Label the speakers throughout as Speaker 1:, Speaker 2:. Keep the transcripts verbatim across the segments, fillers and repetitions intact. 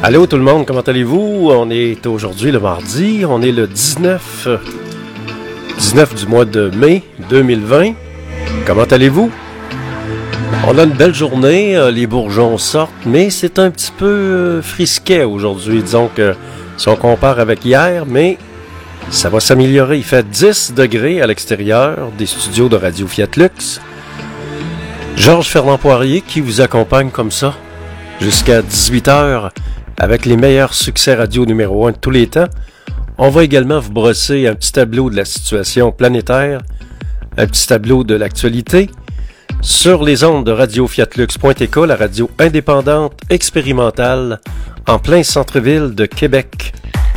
Speaker 1: Allô tout le monde, comment allez-vous? On est aujourd'hui le mardi, on est le dix-neuf, dix-neuf du mois de mai deux mille vingt. Comment allez-vous? On a une belle journée, les bourgeons sortent, mais c'est un petit peu frisquet aujourd'hui, disons que si on compare avec hier, mais ça va s'améliorer. Il fait dix degrés à l'extérieur des studios de Radio Fiat Lux. Georges Fernand Poirier qui vous accompagne comme ça jusqu'à dix-huit heures avec les meilleurs succès radio numéro un de tous les temps. On va également vous brosser un petit tableau de la situation planétaire, un petit tableau de l'actualité sur les ondes de radio fiat lux point t k, la radio indépendante expérimentale en plein centre-ville de Québec.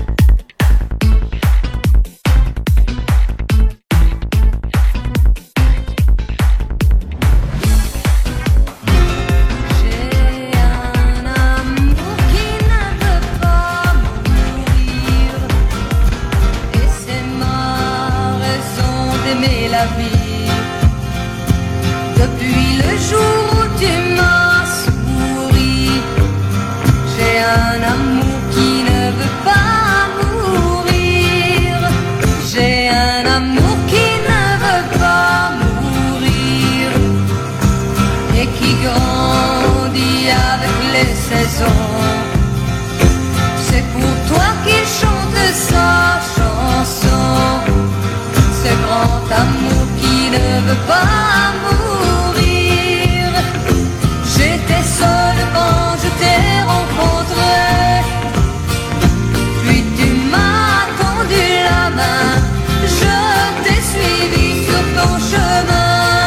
Speaker 2: C'est pour toi qu'il chante sa chanson, ce grand amour qui ne veut pas mourir. J'étais seule quand je t'ai rencontré, puis tu m'as tendu la main, je t'ai suivi sur ton chemin.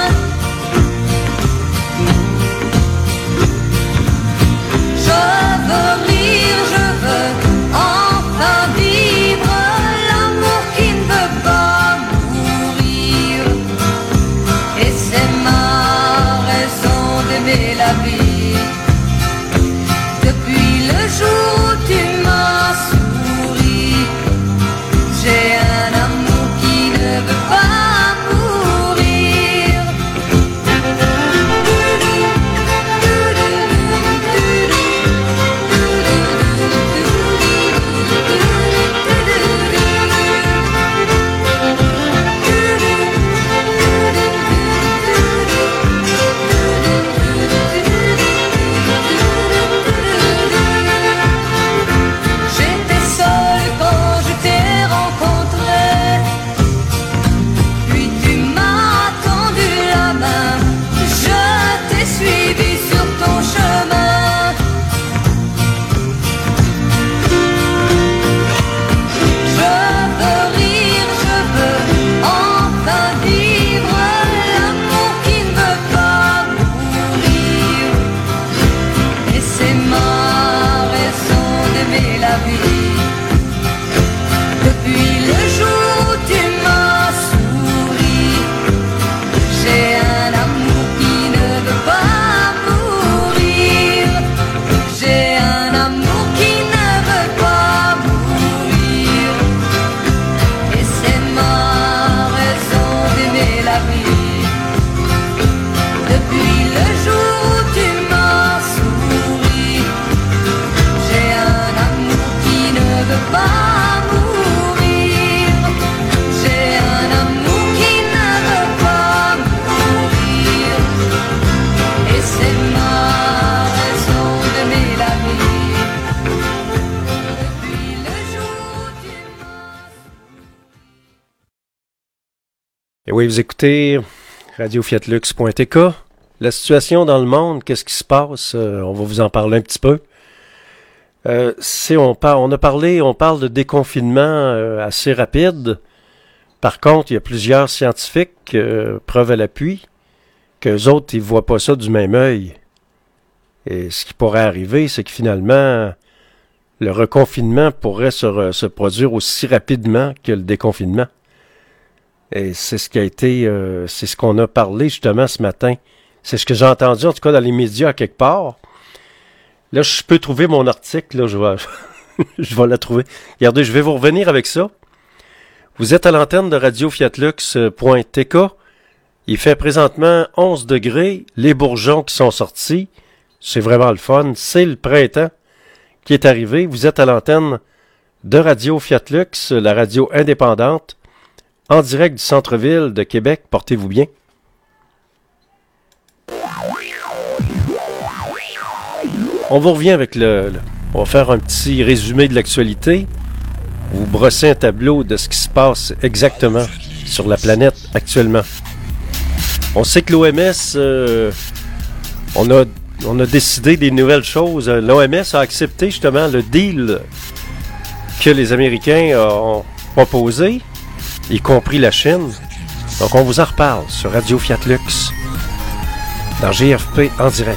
Speaker 2: La vie. Depuis le jour où tu m'as souri, j'ai un amour qui ne veut pas mourir.
Speaker 1: Et oui, vous écoutez radio fiat lux point t k. La situation dans le monde, qu'est-ce qui se passe? Euh, on va vous en parler un petit peu. Euh, si on, par, on a parlé, on parle de déconfinement euh, assez rapide. Par contre, il y a plusieurs scientifiques, euh, preuve à l'appui, qu'eux autres, ils voient pas ça du même œil. Et ce qui pourrait arriver, c'est que finalement, le reconfinement pourrait se, re, se produire aussi rapidement que le déconfinement. Et c'est ce qui a été, euh, c'est ce qu'on a parlé justement ce matin. C'est ce que j'ai entendu, en tout cas dans les médias à quelque part. Là, je peux trouver mon article, là, je vais, je vais la trouver. Regardez, je vais vous revenir avec ça. Vous êtes à l'antenne de radio fiat lux point t k. Il fait présentement onze degrés. Les bourgeons qui sont sortis, c'est vraiment le fun. C'est le printemps. qui est arrivé. Vous êtes à l'antenne de Radio Fiat Lux, la radio indépendante, en direct du centre-ville de Québec. Portez-vous bien. On vous revient avec le, le... On va faire un petit résumé de l'actualité. Vous brossez un tableau de ce qui se passe exactement sur la planète actuellement. On sait que l'O M S, euh, on a, on a décidé des nouvelles choses. L'O M S a accepté justement le deal que les Américains ont proposé, y compris la Chine. Donc on vous en reparle sur Radio Fiat Lux, dans G F P en direct.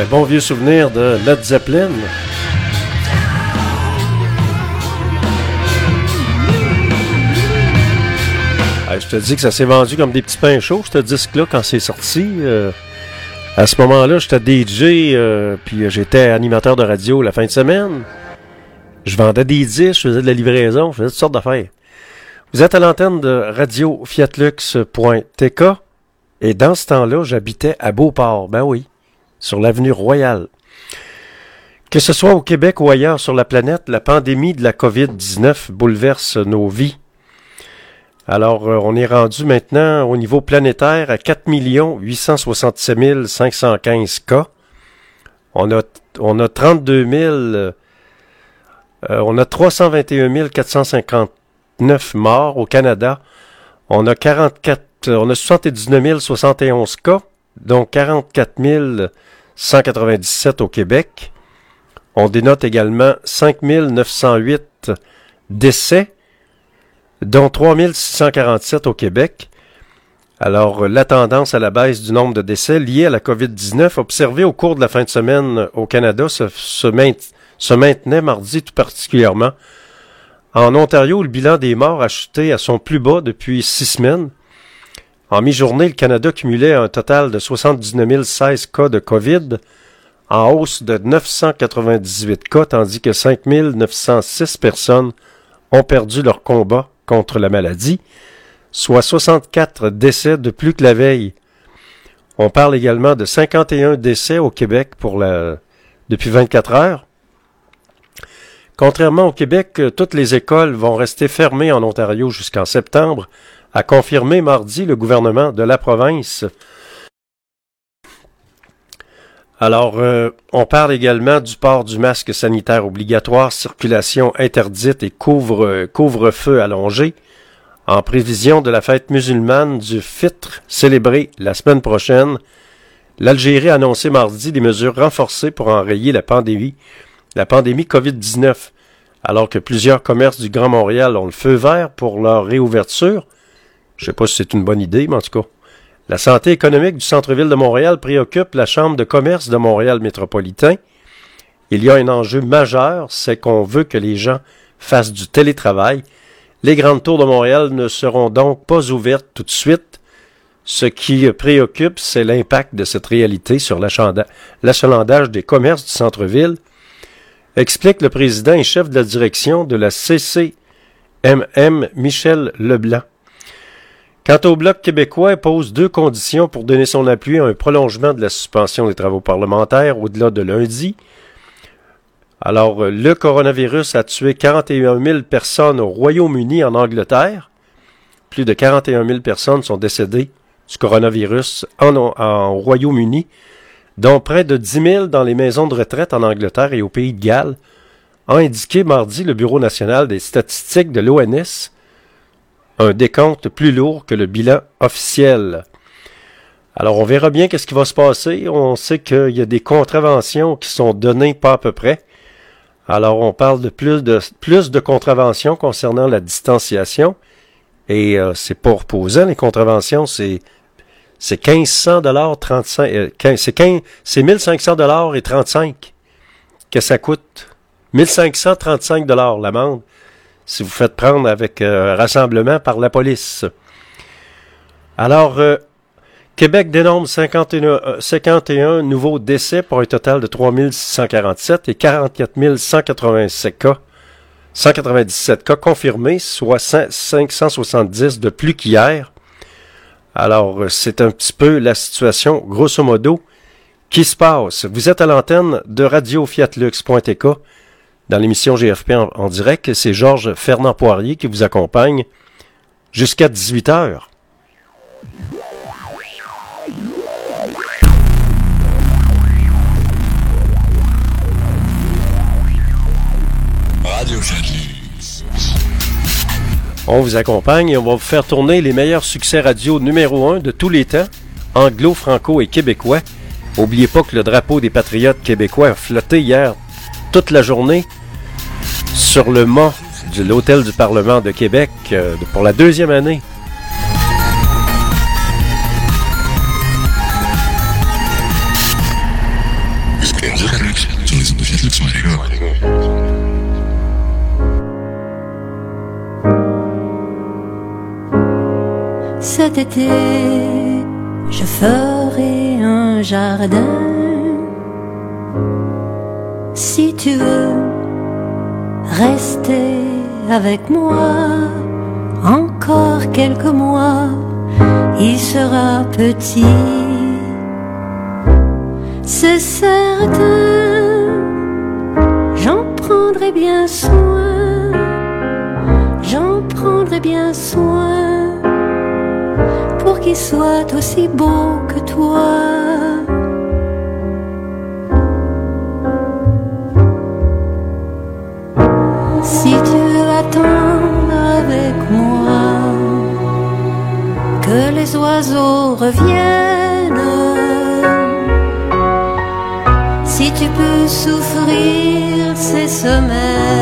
Speaker 1: Un bon vieux souvenir de Led Zeppelin. Ah, je te dis que ça s'est vendu comme des petits pains chauds, ce disque-là, quand c'est sorti. Euh, à ce moment-là, j'étais D J, euh, puis j'étais animateur de radio la fin de semaine. Je vendais des disques, je faisais de la livraison, je faisais toutes sortes d'affaires. Vous êtes à l'antenne de radio fiatlux point t k et dans ce temps-là, j'habitais à Beauport. Ben oui, sur l'avenue Royale. Que ce soit au Québec ou ailleurs sur la planète, la pandémie de la covid dix-neuf bouleverse nos vies. Alors, euh, on est rendu maintenant au niveau planétaire à quatre millions huit cent soixante-sept mille cinq cent quinze cas. On a, on a trente-deux mille, euh, on a trois cent vingt et un mille quatre cent cinquante-neuf morts au Canada. On a quarante-quatre, on a soixante-dix-neuf mille soixante et onze cas, dont quarante-quatre mille cent quatre-vingt-dix-sept au Québec. On dénote également cinq mille neuf cent huit décès, dont trois mille six cent quarante-sept au Québec. Alors, la tendance à la baisse du nombre de décès liés à la covid dix-neuf observée au cours de la fin de semaine au Canada se, se, maint, se maintenait mardi tout particulièrement. En Ontario, le bilan des morts a chuté à son plus bas depuis six semaines. En mi-journée, le Canada cumulait un total de soixante-dix-neuf mille seize cas de COVID, en hausse de neuf cent quatre-vingt-dix-huit cas, tandis que cinq mille neuf cent six personnes ont perdu leur combat contre la maladie, soit soixante-quatre décès de plus que la veille. On parle également de cinquante et un décès au Québec pour la, depuis vingt-quatre heures. Contrairement au Québec, toutes les écoles vont rester fermées en Ontario jusqu'en septembre, a confirmé mardi le gouvernement de la province. Alors, euh, on parle également du port du masque sanitaire obligatoire, circulation interdite et couvre, couvre-feu allongé, en prévision de la fête musulmane du Fitr célébrée la semaine prochaine. L'Algérie a annoncé mardi des mesures renforcées pour enrayer la pandémie, la pandémie covid dix-neuf, alors que plusieurs commerces du Grand Montréal ont le feu vert pour leur réouverture. Je ne sais pas si c'est une bonne idée, mais en tout cas. La santé économique du centre-ville de Montréal préoccupe la Chambre de commerce de Montréal métropolitain. Il y a un enjeu majeur, c'est qu'on veut que les gens fassent du télétravail. Les grandes tours de Montréal ne seront donc pas ouvertes tout de suite. Ce qui préoccupe, c'est l'impact de cette réalité sur l'achalandage des commerces du centre-ville, explique le président et chef de la direction de la C C M M, Michel Leblanc. Quant au Bloc québécois, il pose deux conditions pour donner son appui à un prolongement de la suspension des travaux parlementaires au-delà de lundi. Alors, le coronavirus a tué quarante et un mille personnes au Royaume-Uni en Angleterre. Plus de quarante et un mille personnes sont décédées du coronavirus en, en Royaume-Uni, dont près de dix mille dans les maisons de retraite en Angleterre et au Pays de Galles, a indiqué mardi le Bureau national des statistiques de l'O N S, un décompte plus lourd que le bilan officiel. Alors, on verra bien qu'est-ce qui va se passer. On sait qu'il y a des contraventions qui sont données pas à peu près. Alors, on parle de plus de, plus de contraventions concernant la distanciation. Et euh, c'est pas reposant, les contraventions, c'est c'est quinze cents dollars trente-cinq, euh, quinze, c'est quinze, c'est mille cinq cents dollars et trente-cinq que ça coûte. mille cinq cent trente-cinq dollars l'amende si vous faites prendre avec euh, rassemblement par la police. Alors, euh, Québec dénombre cinquante et un, cinquante et un nouveaux décès pour un total de trois mille six cent quarante-sept et quarante-quatre mille cent quatre-vingt-sept cas, cent quatre-vingt-dix-sept cas confirmés, soit cinq cent soixante-dix de plus qu'hier. Alors, c'est un petit peu la situation, grosso modo, qui se passe. Vous êtes à l'antenne de radio fiatlux point t k dans l'émission G F P en, en direct. C'est Georges Fernand Poirier qui vous accompagne jusqu'à dix-huit heures.
Speaker 3: Radio Fiatlux.
Speaker 1: On vous accompagne et on va vous faire tourner les meilleurs succès radio numéro un de tous les temps, anglo, franco et québécois. N'oubliez pas que le drapeau des patriotes québécois a flotté hier toute la journée sur le mât de l'Hôtel du Parlement de Québec euh, pour la deuxième année.
Speaker 3: Cet été, je ferai un jardin. Si tu veux rester avec moi encore quelques mois, il sera petit, c'est certain. J'en prendrai bien soin, j'en prendrai bien soin, pour qu'il soit aussi beau que toi. Si tu veux attendre avec moi que les oiseaux reviennent, si tu peux souffrir ces semaines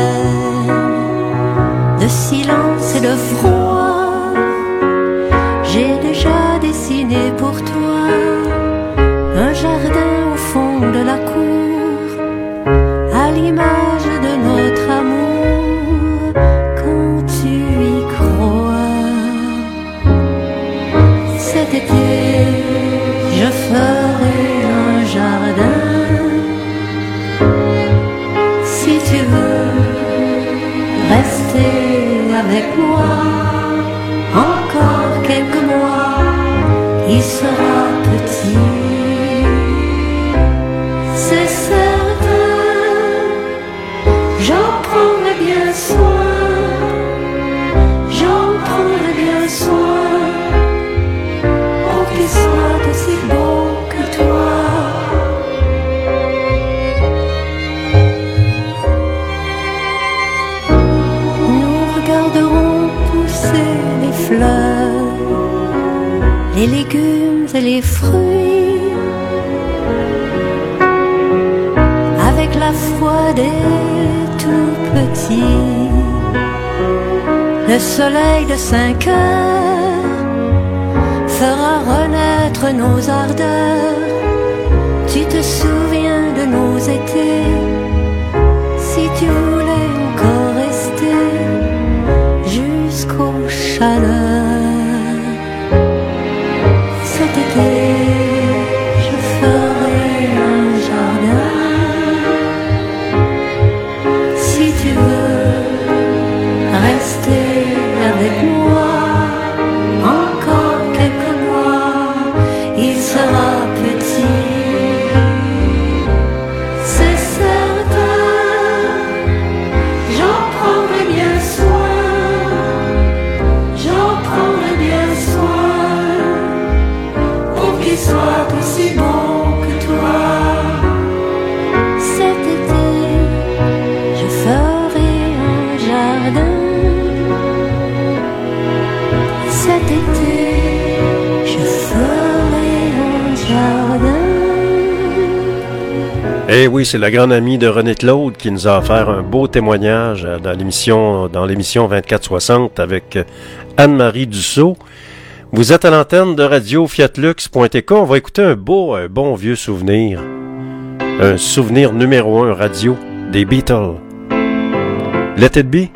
Speaker 3: de silence et de froid, j'ai déjà dessiné pour toi un jardin au fond de la cour, à l'image de notre amour, quand tu y crois. Cet été, je ferai un jardin. Si tu veux rester avec moi encore quelques mois, il sera petit, c'est certain. J'en prendrai bien soin, j'en prendrai bien soin, pour qu'il soit aussi beau que toi. Les fleurs, les légumes et les fruits, avec la foi des tout petits. Le soleil de cinq heures fera renaître nos ardeurs. Tu te souviens de nos étés, si tu voulais encore rester jusqu'au chaleur. Cet été, je ferai un jardin. Si tu veux rester avec moi encore quelques mois, il sera petit, c'est certain. J'en prendrai bien soin, j'en prendrai bien soin, pour qu'il soit aussi bon que toi. Cet été, je ferai un jardin. Cet été, je ferai un jardin.
Speaker 1: Eh oui, c'est la grande amie de René Claude qui nous a offert un beau témoignage dans l'émission, dans l'émission vingt-quatre soixante avec Anne-Marie Dussault. Vous êtes à l'antenne de radio fiat lux point t k. On va écouter un beau, un bon vieux souvenir. Un souvenir numéro un radio des Beatles. Let It Be.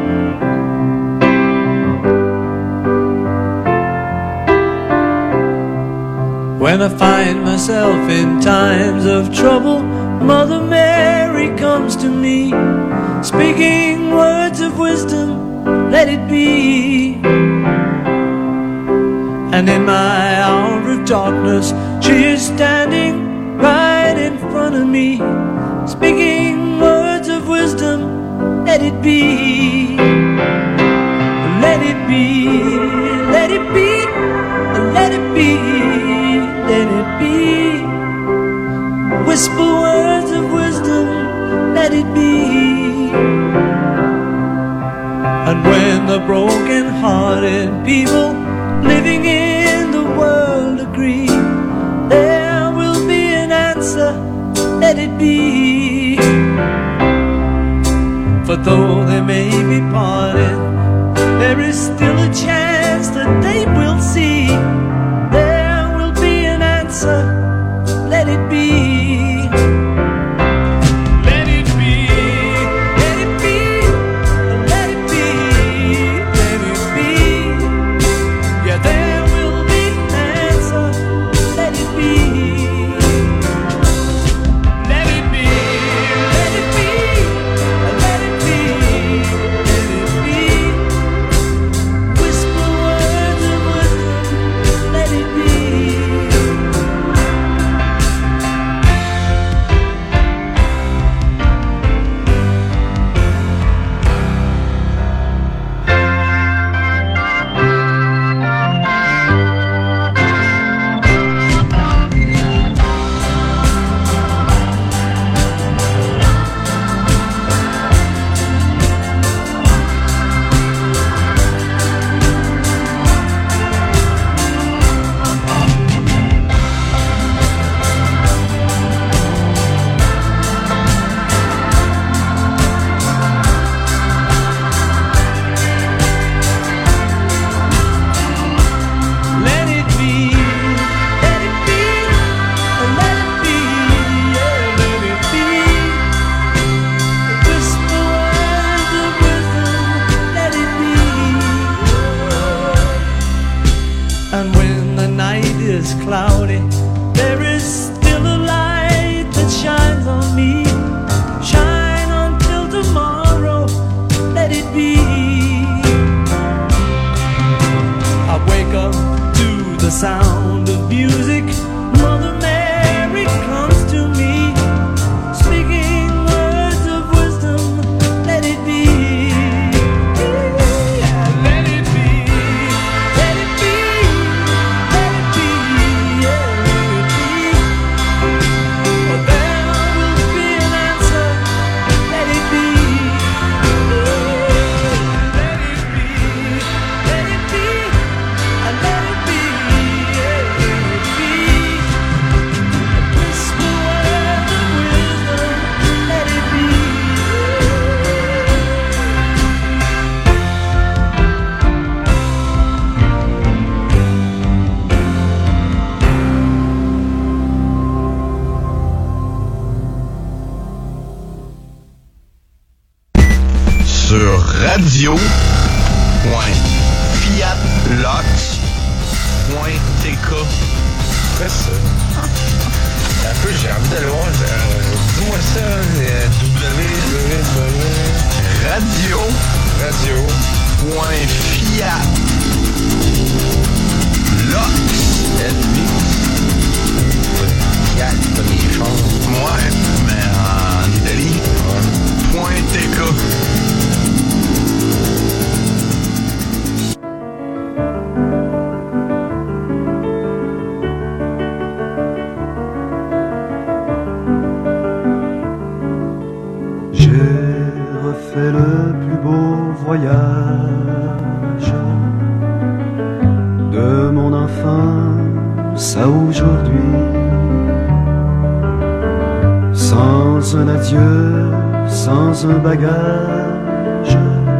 Speaker 4: When I find myself in times of trouble, Mother Mary comes to me, speaking words of wisdom, let it be. And in my hour of darkness, she is standing right in front of me, speaking words of wisdom, let it be. Let it be, let it be, let it be, let it be. Whisper words of wisdom, let it be. And when the broken-hearted people living in the world agree, there will be an answer, let it be. For though they may be parted, there is still a chance that they will see. There will be an answer, let it be. Let it be, let it be, let it be, let it be. Yeah, there is cloudy, there is still a light that shines on me. Shine until tomorrow, let it be. I wake up to the sound of music. Mother Mary comes to me, speaking words of wisdom, let it be. Let it be, let it be, let it be, yeah, let it be. Or there will be an answer, let it be. Let it be, let it be, and let it be, yeah, let it be. A whisper word of wisdom, let it be.
Speaker 5: Sur radio point fiat lox point t k.
Speaker 6: Après ça. Un peu, j'ai envie d'aller voir. euh, Dis-moi ça, euh, www.
Speaker 5: Radio
Speaker 6: Radio.
Speaker 5: point fiat lox.
Speaker 6: Fiat, pas des choses.
Speaker 5: Ouais, mais en Italie. Point t k.
Speaker 7: J'ai refait le plus beau voyage de mon enfance à aujourd'hui, sans un adieu, sans un bagage,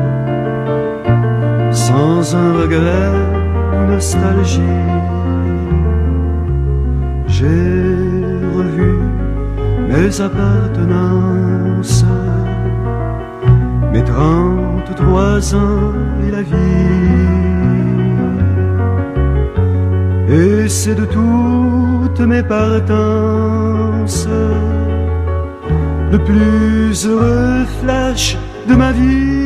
Speaker 7: sans un regret ou nostalgie. J'ai revu mes appartenances, mes trente-trois ans et la vie. Et c'est de toutes mes partances le plus heureux flash de ma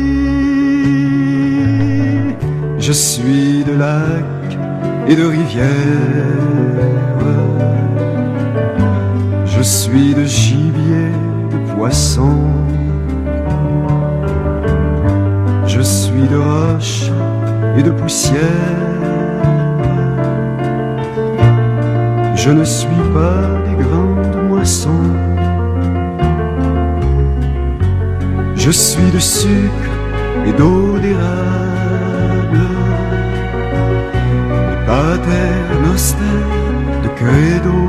Speaker 7: vie. Je suis de lacs et de rivières, je suis de gibier, de poisson, je suis de roches et de poussière. Je ne suis pas des grandes moissons. Je suis de sucre et d'eau d'érable, de pater noster, de credo.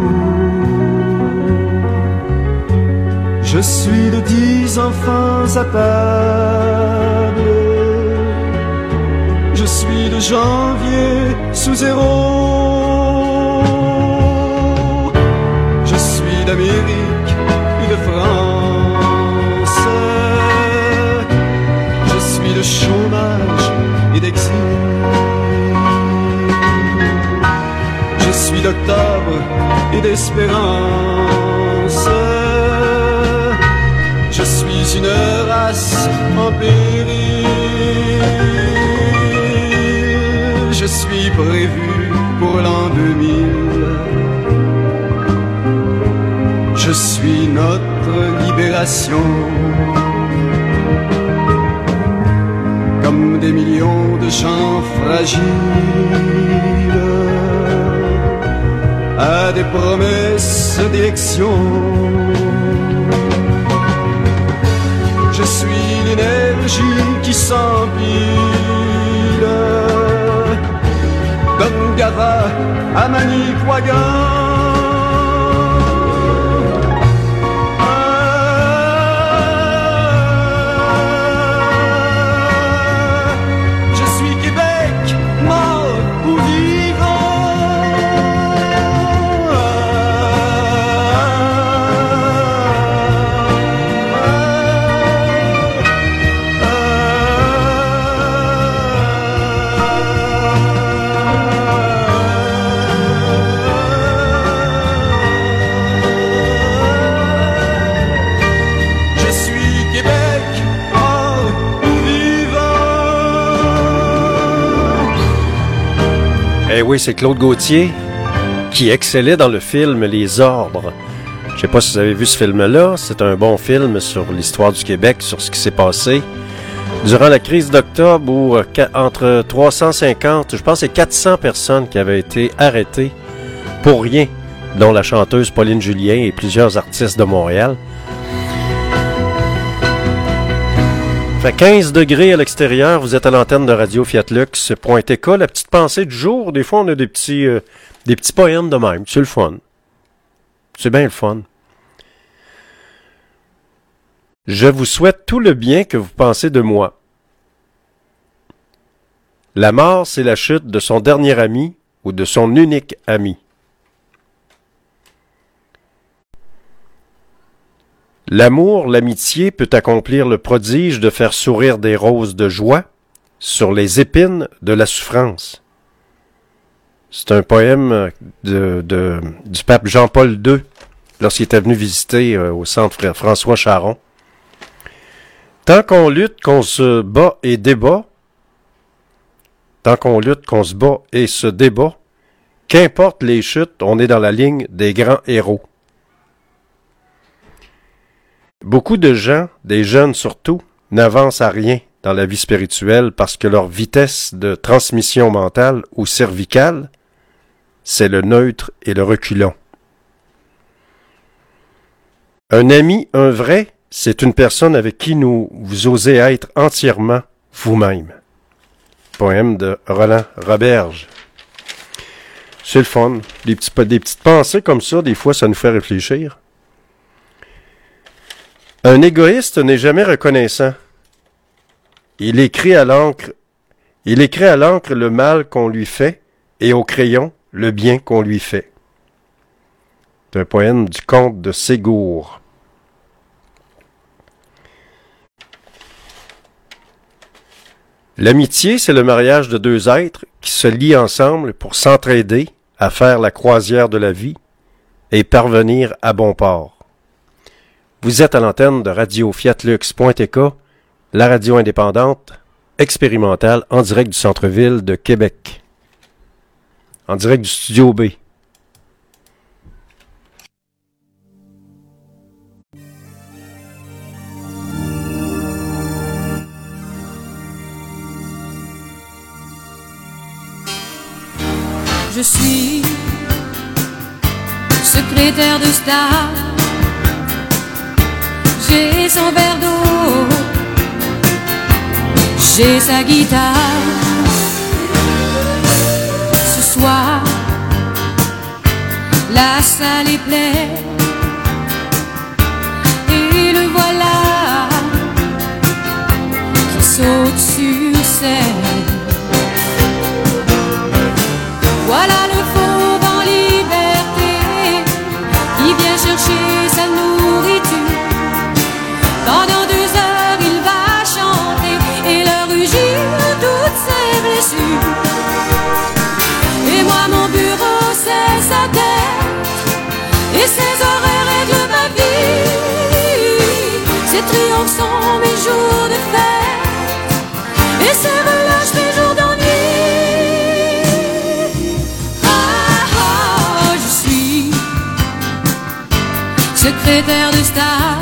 Speaker 7: Je suis de dix enfants à table, je suis de janvier sous zéro. Je suis d'Amérique et de France, je suis de chômage et d'exil. Je suis d'octobre et d'espérance, je suis une race en péril. Je suis prévu pour l'an deux mille. Je suis notre libération. Comme des millions de gens fragiles à des promesses d'élection. Je suis l'énergie qui s'empile, comme Gava à Manicouagan. Je suis Québec, mort ou vivant.
Speaker 1: Eh oui, c'est Claude Gauthier qui excellait dans le film Les Ordres. Je sais pas si vous avez vu ce film-là. C'est un bon film sur l'histoire du Québec, sur ce qui s'est passé durant la crise d'octobre où euh, entre trois cent cinquante, je pense, et quatre cents personnes qui avaient été arrêtées pour rien, dont la chanteuse Pauline Julien et plusieurs artistes de Montréal. Fait quinze degrés à l'extérieur, vous êtes à l'antenne de Radio Fiat Lux point T K. La petite pensée du jour, des fois on a des petits euh, des petits poèmes de même, c'est le fun. C'est bien le fun. Je vous souhaite tout le bien que vous pensez de moi. La mort, c'est la chute de son dernier ami ou de son unique ami. L'amour, l'amitié peut accomplir le prodige de faire sourire des roses de joie sur les épines de la souffrance. C'est un poème de, de, du pape Jean-Paul deux, lorsqu'il était venu visiter euh, au centre François Charon. Tant qu'on lutte, qu'on se bat et débat, tant qu'on lutte, qu'on se bat et se débat, qu'importe les chutes, on est dans la ligne des grands héros. Beaucoup de gens, des jeunes surtout, n'avancent à rien dans la vie spirituelle parce que leur vitesse de transmission mentale ou cervicale, c'est le neutre et le reculon. Un ami, un vrai, c'est une personne avec qui nous vous osez être entièrement vous-même. Poème de Roland Roberge. C'est le fun. Des, petits, des petites pensées comme ça, des fois, ça nous fait réfléchir. Un égoïste n'est jamais reconnaissant. Il écrit à l'encre, il écrit à l'encre le mal qu'on lui fait et au crayon le bien qu'on lui fait. C'est un poème du comte de Ségour. L'amitié, c'est le mariage de deux êtres qui se lient ensemble pour s'entraider à faire la croisière de la vie et parvenir à bon port. Vous êtes à l'antenne de Radio Fiat Lux point T K, la radio indépendante, expérimentale, en direct du centre-ville de Québec. En direct du Studio B.
Speaker 2: Je suis secrétaire de star. J'ai son verre d'eau, j'ai sa guitare. Ce soir, la salle est pleine et le voilà qui saute sur scène. Voilà le fauve en liberté qui vient chercher sa nourriture. Pendant deux heures il va chanter et leur rugir toutes ses blessures. Et moi mon bureau c'est sa tête et ses oreilles règlent ma vie. Ses triomphes sont mes jours de fête et ses relâches mes jours d'ennui. Ah ah, je suis secrétaire de star.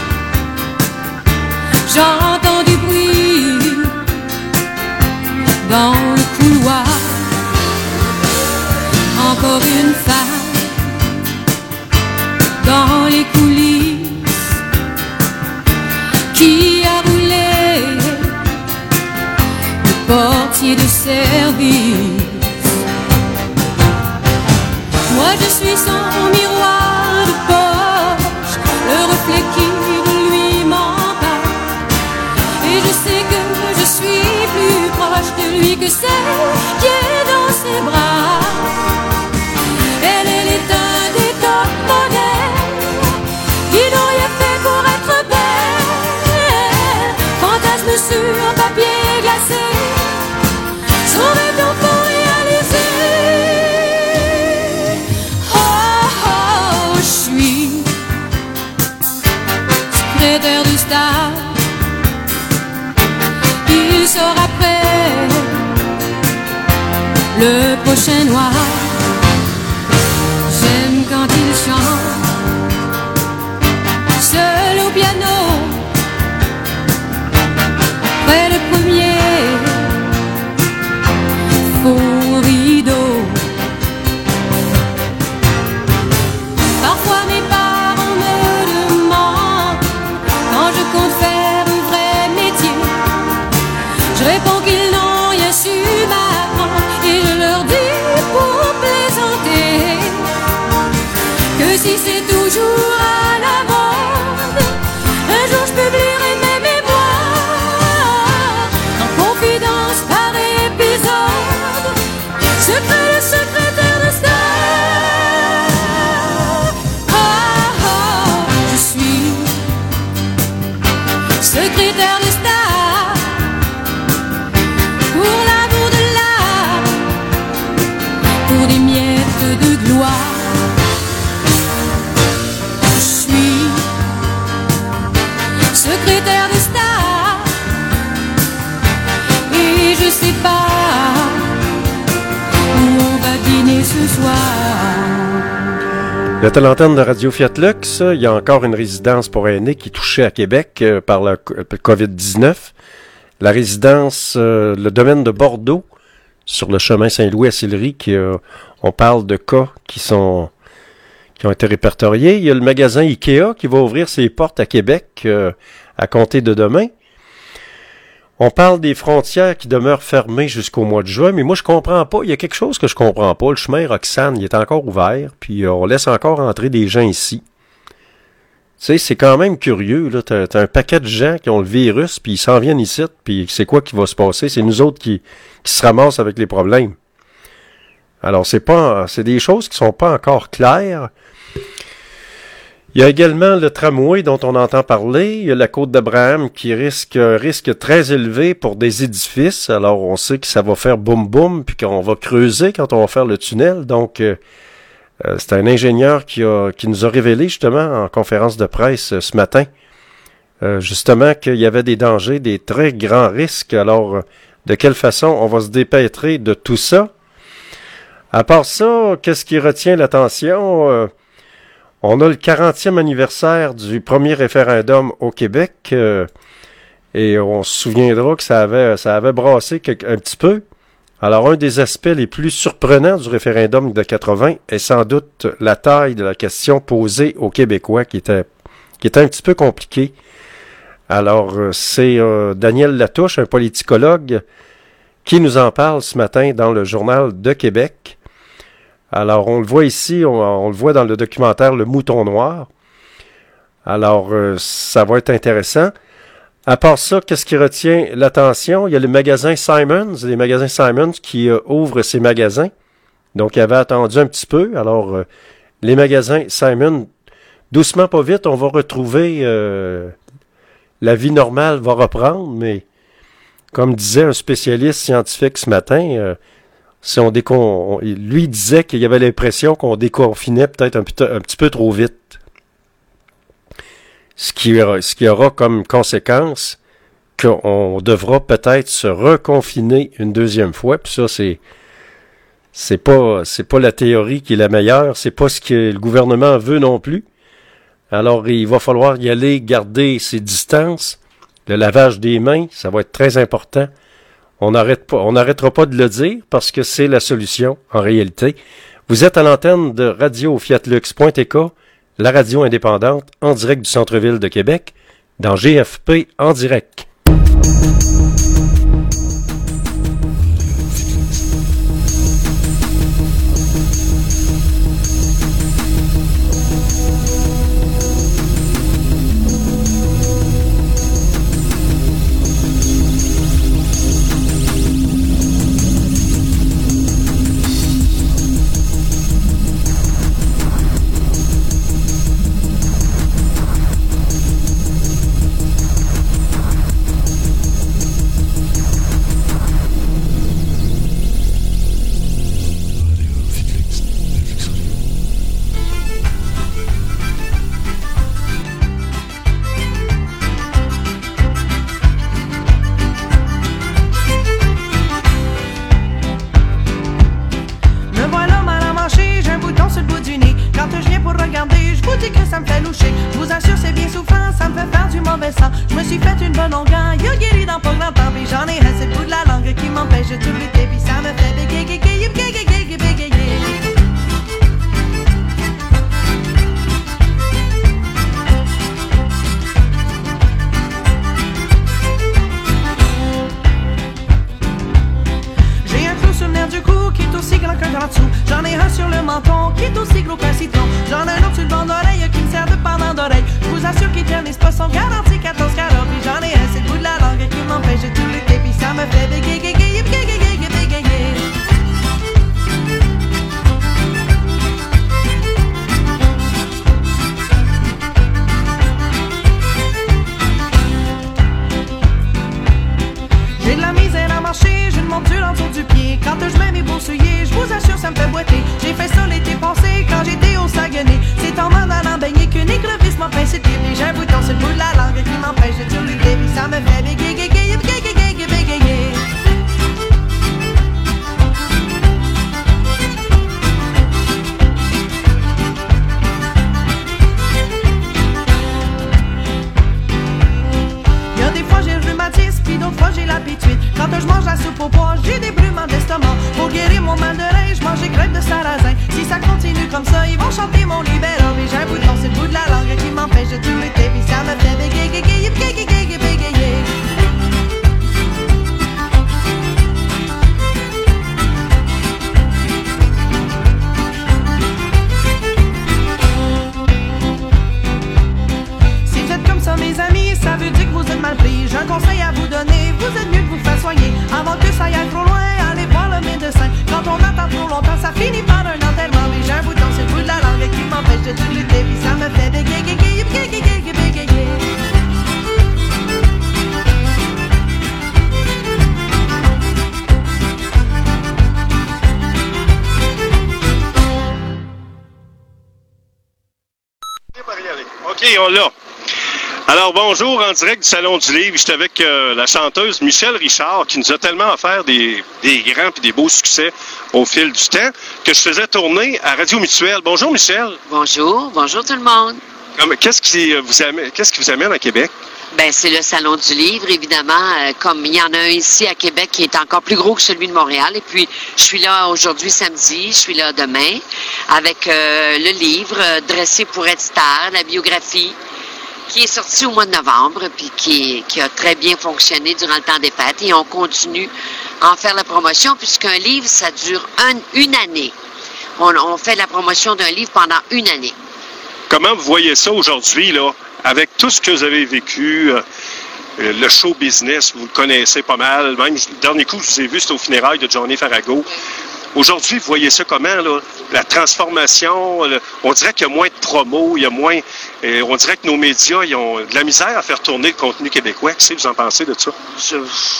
Speaker 2: J'entends du bruit dans le couloir. Encore une femme dans les coulisses qui a roulé le portier de service. Moi je suis son miroir de poche, le reflet qui de lui m'empare. Et je sais que je suis plus proche de lui que celle qui est dans ses bras. Elle, elle est un des top modèles qui n'ont rien fait pour être belle. Fantasme sur papier glacé, son rêve d'enfant réalisé. Oh oh, je suis secrétaire du star. Il sera prêt le prochain noir. J'aime quand il chante, seul au piano, près le premier faux rideau. Parfois mes parents me demandent quand je compte faire un vrai métier. Je réponds qu'ils n'ont rien su m'apprendre et je leur dis pour plaisanter que si c'est toujours à la mode, un jour je publierai mes mémoires en confidence par épisode. Secret le secrétaire de star. Ah, ah, je suis secrétaire de star pour l'amour de l'art, pour des miettes de gloire. Je suis secrétaire de star et je sais pas où on va dîner ce soir.
Speaker 1: Vous êtes à l'antenne de Radio Fiat Lux. Il y a encore une résidence pour aînés qui est touchée à Québec euh, par la covid dix-neuf. La résidence, euh, le domaine de Bordeaux, sur le chemin Saint-Louis à Sillery, qui, euh, on parle de cas qui sont qui ont été répertoriés. Il y a le magasin Ikea qui va ouvrir ses portes à Québec euh, à compter de demain. On parle des frontières qui demeurent fermées jusqu'au mois de juin, mais moi je comprends pas. Il y a quelque chose que je comprends pas. Le chemin Roxane, il est encore ouvert, puis euh, on laisse encore entrer des gens ici. Tu sais, c'est quand même curieux, là. T'as, t'as un paquet de gens qui ont le virus, puis ils s'en viennent ici, puis c'est quoi qui va se passer? C'est nous autres qui, qui se ramassent avec les problèmes. Alors, c'est pas, c'est des choses qui sont pas encore claires. Il y a également le tramway dont on entend parler. Il y a la côte d'Abraham qui risque risque très élevé pour des édifices. Alors, on sait que ça va faire boum boum, puis qu'on va creuser quand on va faire le tunnel. Donc, euh, euh, c'est un ingénieur qui a qui nous a révélé justement en conférence de presse euh, ce matin, euh, justement qu'il y avait des dangers, des très grands risques. Alors, euh, de quelle façon on va se dépêtrer de tout ça? À part ça, qu'est-ce qui retient l'attention? Euh, On a le quarantième anniversaire du premier référendum au Québec euh, et on se souviendra que ça avait ça avait brassé quelque, un petit peu. Alors, un des aspects les plus surprenants du référendum de quatre-vingts est sans doute la taille de la question posée aux Québécois qui était qui était un petit peu compliquée. Alors, c'est euh, Daniel Latouche, un politicologue, qui nous en parle ce matin dans le Journal de Québec. Alors, on le voit ici, on, on le voit dans le documentaire Le Mouton Noir. Alors, euh, ça va être intéressant. À part ça, qu'est-ce qui retient l'attention? Il y a le magasin Simons, les magasins Simons qui euh, ouvrent ses magasins. Donc, il avait attendu un petit peu. Alors, euh, les magasins Simons, doucement, pas vite, on va retrouver... Euh, la vie normale va reprendre, mais comme disait un spécialiste scientifique ce matin... Euh, Si on décon... Lui disait qu'il y avait l'impression qu'on déconfinait peut-être un, p- un petit peu trop vite. Ce qui, ce qui aura comme conséquence qu'on devra peut-être se reconfiner une deuxième fois. Puis ça, c'est c'est pas c'est pas la théorie qui est la meilleure. C'est pas ce que le gouvernement veut non plus. Alors, il va falloir y aller, garder ses distances. Le lavage des mains, ça va être très important. On n'arrête pas, on n'arrêtera pas de le dire parce que c'est la solution en réalité. Vous êtes à l'antenne de radio fiat lux point t k, la radio indépendante en direct du centre-ville de Québec, dans G F P en direct.
Speaker 8: mauvais sang. Je me suis fait une bonne longueur, yo guéri dans pas grand temps. Puis j'en ai un, c'est le bout de la langue qui m'empêche de tout lutter. Puis ça me fait bégayer, bégayer, bégayer, bégayer. J'ai un clou sur le nerf du cou qui est aussi grand qu'un grand dessous. J'en ai un sur le menton qui est aussi gros qu'un citron. J'en ai un autre sur le banc d'oreille qui me sert de pendant d'oreille. Je vous assure qu'ils tiennent les spots sont garantis quatorze carats. Puis j'en ai un, c'est le bout de la langue qui m'empêche de tout lutter. Puis ça me fait bégayer, bégayer, bégayer, bégayer. J'ai de la misère à marcher, j'ai une monture en dessous du pied. Quand je mets mes beaux souliers, je vous assure ça me fait boiter. J'ai fait ça l'été passé quand j'étais au Saguenay. C'est en m'en allant baigner qu'une écrevisse m'a pincé le pied. Puis j'ai un bouton sur le bout de la langue qui m'empêche de tout lutter. Puis ça me fait bégayer, bégayer, bégayer, bégayer. Y'a des fois j'ai le rhumatisme, puis d'autres fois j'ai l'habitude. Quand je mange la soupe au pois, j'ai des brûlements d'estomac. Pour guérir mon mal d'oreille, je mange des crêpes de sarrasin. Si ça continue comme ça, ils vont chanter mon libéral. Puis j'ai un bouton, c'est le bout de la langue qui m'empêche de tout lutter. Puis ça me fait bégayer, bégayer, bégayer, bégayer. Si vous êtes comme ça, mes amis, ça veut dire que vous êtes mal pris. J'ai un conseil à vous donner, vous êtes mieux de vous faire soigner. Avant que ça aille trop loin, allez voir le médecin. Quand on attend trop longtemps, ça finit par un enterrement. Mais j'ai un bouton, c'est le bout de la langue qui m'empêche de tout lutter. Puis ça me fait bégayer, bégayer, bégayer, bégayer.
Speaker 9: OK, on l'a. Alors, bonjour, en direct du Salon du Livre. J'étais avec euh, la chanteuse Michèle Richard, qui nous a tellement offert des, des grands et des beaux succès au fil du temps, que je faisais tourner à Radio Mutuelle. Bonjour, Michèle.
Speaker 10: Bonjour, bonjour tout le monde.
Speaker 9: Comme, qu'est-ce qui vous amène, qu'est-ce qui vous amène à Québec?
Speaker 10: Ben, c'est le Salon du Livre, évidemment, euh, comme il y en a un ici à Québec qui est encore plus gros que celui de Montréal. Et puis, je suis là aujourd'hui samedi, je suis là demain, avec euh, le livre euh, Dressé pour être star, la biographie, qui est sorti au mois de novembre, puis qui, qui a très bien fonctionné durant le temps des fêtes. Et on continue à en faire la promotion, puisqu'un livre, ça dure un, une année. On, on fait la promotion d'un livre pendant une année.
Speaker 9: Comment vous voyez ça aujourd'hui, là, avec tout ce que vous avez vécu, euh, le show business, vous le connaissez pas mal. Même le dernier coup, je vous ai vu, c'était au funérailles de Johnny Farago. Aujourd'hui, vous voyez ça comment, là? La transformation, le, on dirait qu'il y a moins de promos, il y a moins... Euh, on dirait que nos médias, ils ont de la misère à faire tourner le contenu québécois. Qu'est-ce que vous en pensez de ça?
Speaker 10: Je,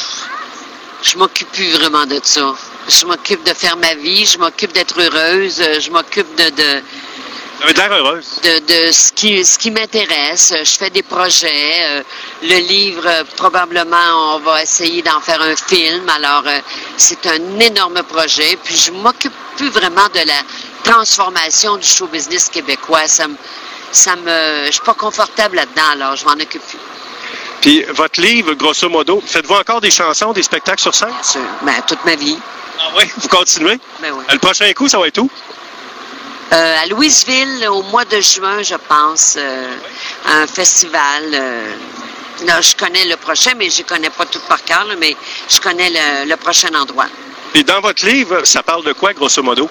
Speaker 10: je m'occupe plus vraiment de ça. Je m'occupe de faire ma vie, je m'occupe d'être heureuse, je m'occupe de... de
Speaker 9: Vous avez l'air heureuse.
Speaker 10: De, de ce qui, ce qui m'intéresse. Je fais des projets. Euh, le livre, euh, probablement, on va essayer d'en faire un film. Alors, euh, c'est un énorme projet. Puis, je m'occupe plus vraiment de la transformation du show business québécois. Ça me, ça me, je suis pas confortable là-dedans, alors je m'en occupe plus.
Speaker 9: Puis, votre livre, grosso modo, faites-vous encore des chansons, des spectacles sur scène?
Speaker 10: Bien sûr. Ben, toute ma vie.
Speaker 9: Ah oui? Vous continuez?
Speaker 10: Ben oui.
Speaker 9: Le prochain coup, ça va être où?
Speaker 10: Euh, à Louisville, au mois de juin, je pense, euh, un festival. Euh, là, je connais le prochain, mais je ne connais pas tout par cœur, là, mais je connais le, le prochain endroit.
Speaker 9: Et dans votre livre, ça parle de quoi, grosso modo?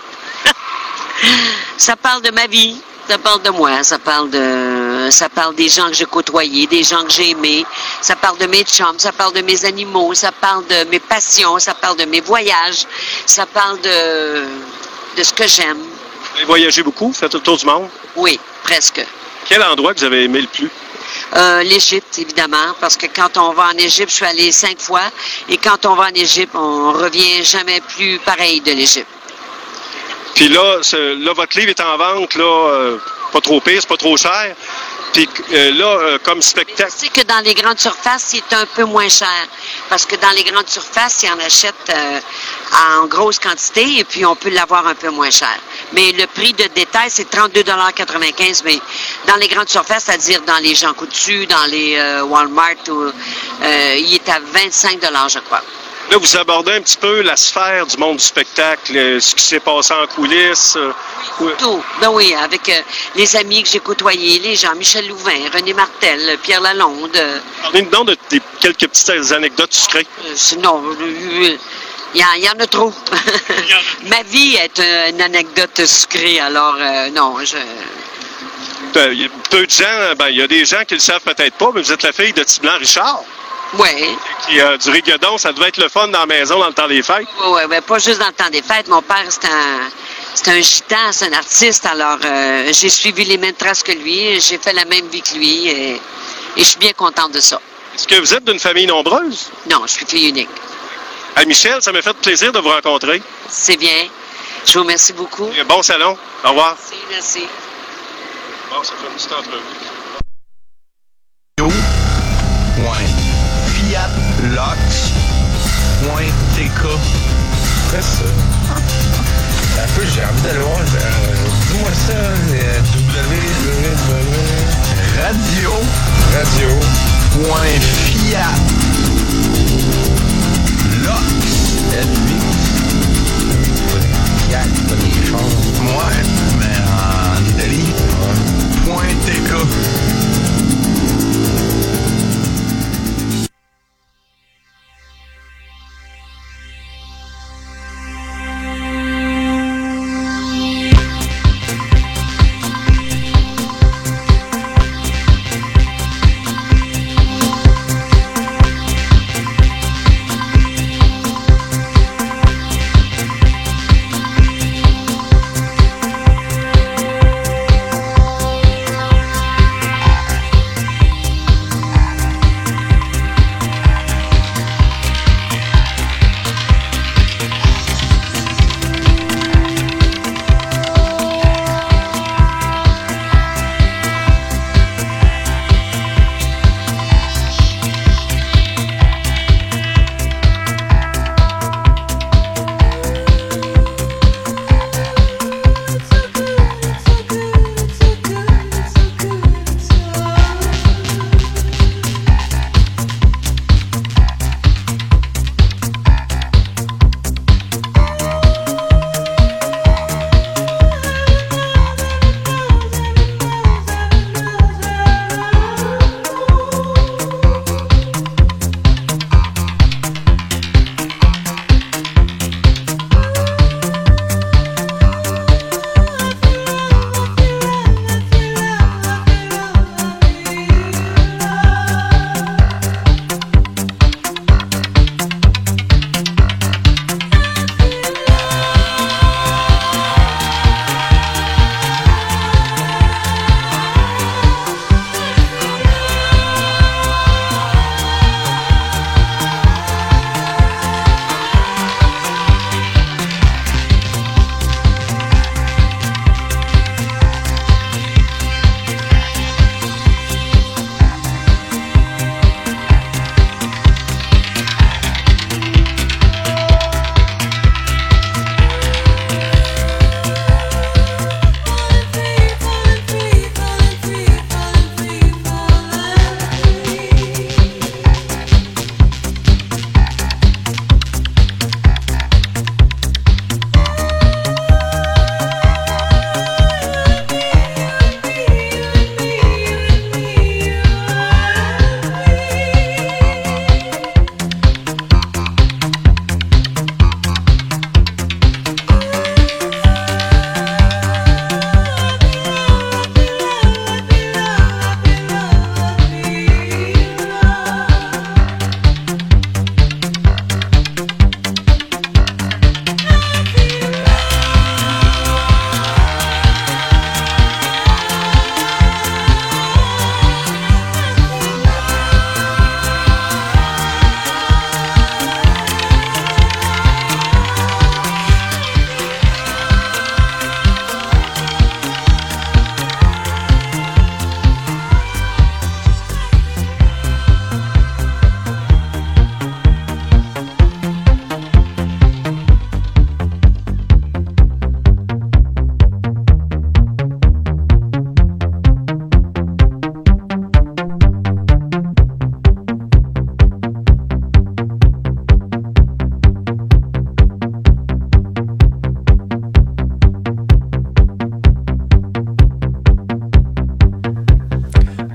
Speaker 10: Ça parle de ma vie, ça parle de moi, ça parle de, ça parle des gens que j'ai côtoyés, des gens que j'ai aimés, ça parle de mes chums, ça parle de mes animaux, ça parle de mes passions, ça parle de mes voyages, ça parle de, de ce que j'aime.
Speaker 9: Vous avez voyagé beaucoup? Faites le tour du monde?
Speaker 10: Oui, presque.
Speaker 9: Quel endroit que vous avez aimé le plus?
Speaker 10: Euh, L'Égypte, évidemment, parce que quand on va en Égypte, je suis allée cinq fois, et quand on va en Égypte, on revient jamais plus pareil de l'Égypte.
Speaker 9: Puis là, là, votre livre est en vente, là, euh, pas trop pire, c'est pas trop cher. Puis euh, là, euh, comme spectacle...
Speaker 10: Je sais que dans les grandes surfaces, c'est un peu moins cher. Parce que dans les grandes surfaces, ils en achètent euh, en grosse quantité et puis on peut l'avoir un peu moins cher. Mais le prix de détail, c'est trente-deux dollars quatre-vingt-quinze. Mais dans les grandes surfaces, c'est-à-dire dans les Jean Coutu, dans les euh, Walmart, ou, euh, il est à vingt-cinq dollars, je crois.
Speaker 9: Là, vous abordez un petit peu la sphère du monde du spectacle, euh, ce qui s'est passé en coulisses. Euh,
Speaker 10: oui, tout. Ben oui, avec euh, les amis que j'ai côtoyés, les gens, Michel Louvain, René Martel, Pierre Lalonde. Euh,
Speaker 9: Parlez-nous donc de, de quelques petites anecdotes sucrées.
Speaker 10: Euh, non, il y, y en a trop. Ma vie est euh, une anecdote sucrée, alors euh, non, je...
Speaker 9: Peu, peu de gens, ben il y a des gens qui le savent peut-être pas, mais vous êtes la fille de Tiblan Richard.
Speaker 10: Oui.
Speaker 9: Qui a euh, du rigodon, ça devait être le fun dans la maison dans le temps des fêtes.
Speaker 10: Oui, oui, ben pas juste dans le temps des fêtes. Mon père, c'est un, c'est un gitan, c'est un artiste, alors euh, j'ai suivi les mêmes traces que lui, j'ai fait la même vie que lui, et, et je suis bien contente de ça.
Speaker 9: Est-ce que vous êtes d'une famille nombreuse?
Speaker 10: Non, je suis fille unique.
Speaker 9: À Michel, ça m'a fait plaisir de vous rencontrer.
Speaker 10: C'est bien. Je vous remercie beaucoup.
Speaker 9: Et bon salon. Au revoir.
Speaker 10: Merci, merci.
Speaker 9: Bon, ça fait une petite entrevue.
Speaker 5: Fiat Lux point T K.
Speaker 6: Après ça, un peu, j'ai envie d'aller voir. Euh, Dis-moi ça, euh, W.
Speaker 5: Radio.
Speaker 6: Radio.
Speaker 5: Point Fiat Lux.
Speaker 6: L huit. Fiat, pas des chars.
Speaker 5: Ouais, mais en Italie. Point T K.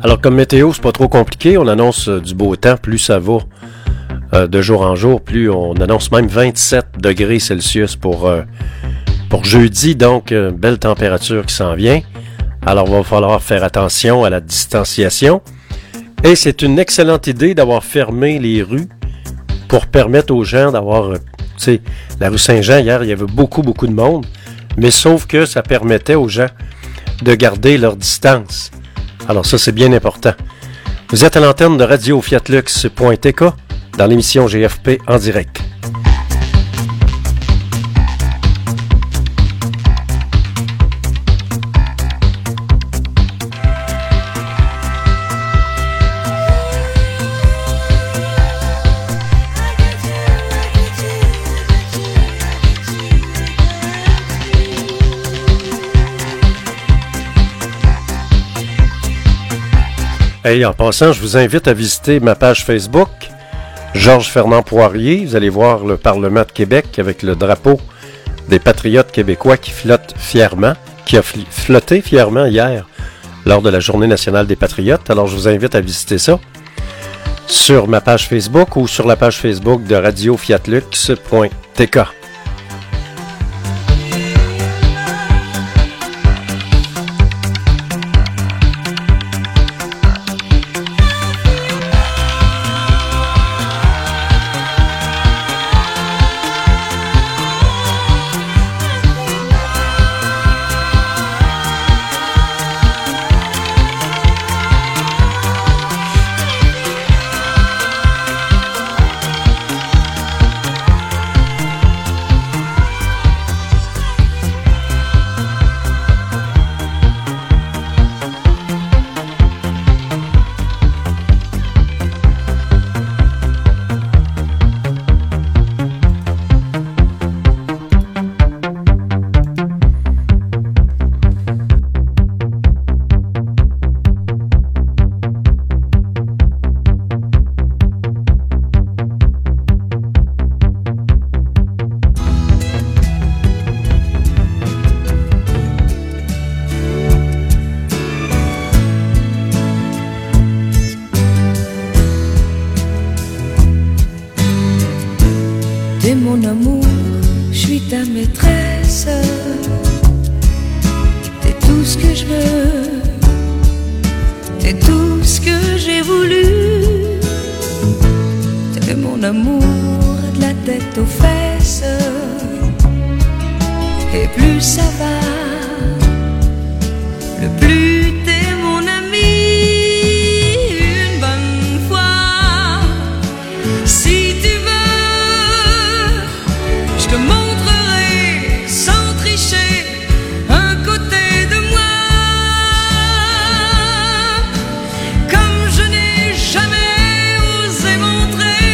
Speaker 1: Alors, comme météo, c'est pas trop compliqué. On annonce euh, du beau temps. Plus ça va euh, de jour en jour, plus on annonce même vingt-sept degrés Celsius pour, euh, pour jeudi. Donc, euh, belle température qui s'en vient. Alors, il va falloir faire attention à la distanciation. Et c'est une excellente idée d'avoir fermé les rues pour permettre aux gens d'avoir... Euh, tu sais, la rue Saint-Jean, hier, il y avait beaucoup, beaucoup de monde. Mais sauf que ça permettait aux gens de garder leur distance. Alors ça, c'est bien important. Vous êtes à l'antenne de radio fiat lux point t k dans l'émission G F P en direct. Hey, en passant, je vous invite à visiter ma page Facebook, Georges Fernand Poirier. Vous allez voir le Parlement de Québec avec le drapeau des patriotes québécois qui flotte fièrement, qui a flotté fièrement hier lors de la Journée nationale des patriotes. Alors, je vous invite à visiter ça sur ma page Facebook ou sur la page Facebook de radio fiat lux point t k.
Speaker 2: T'es mon amour, je suis ta maîtresse. T'es tout ce que je veux, t'es tout ce que j'ai voulu. T'es mon amour, de la tête aux fesses. Et plus ça va, le plus t'es mon ami. Une bonne fois, si tu veux, je te montrerai sans tricher un côté de moi comme je n'ai jamais osé montrer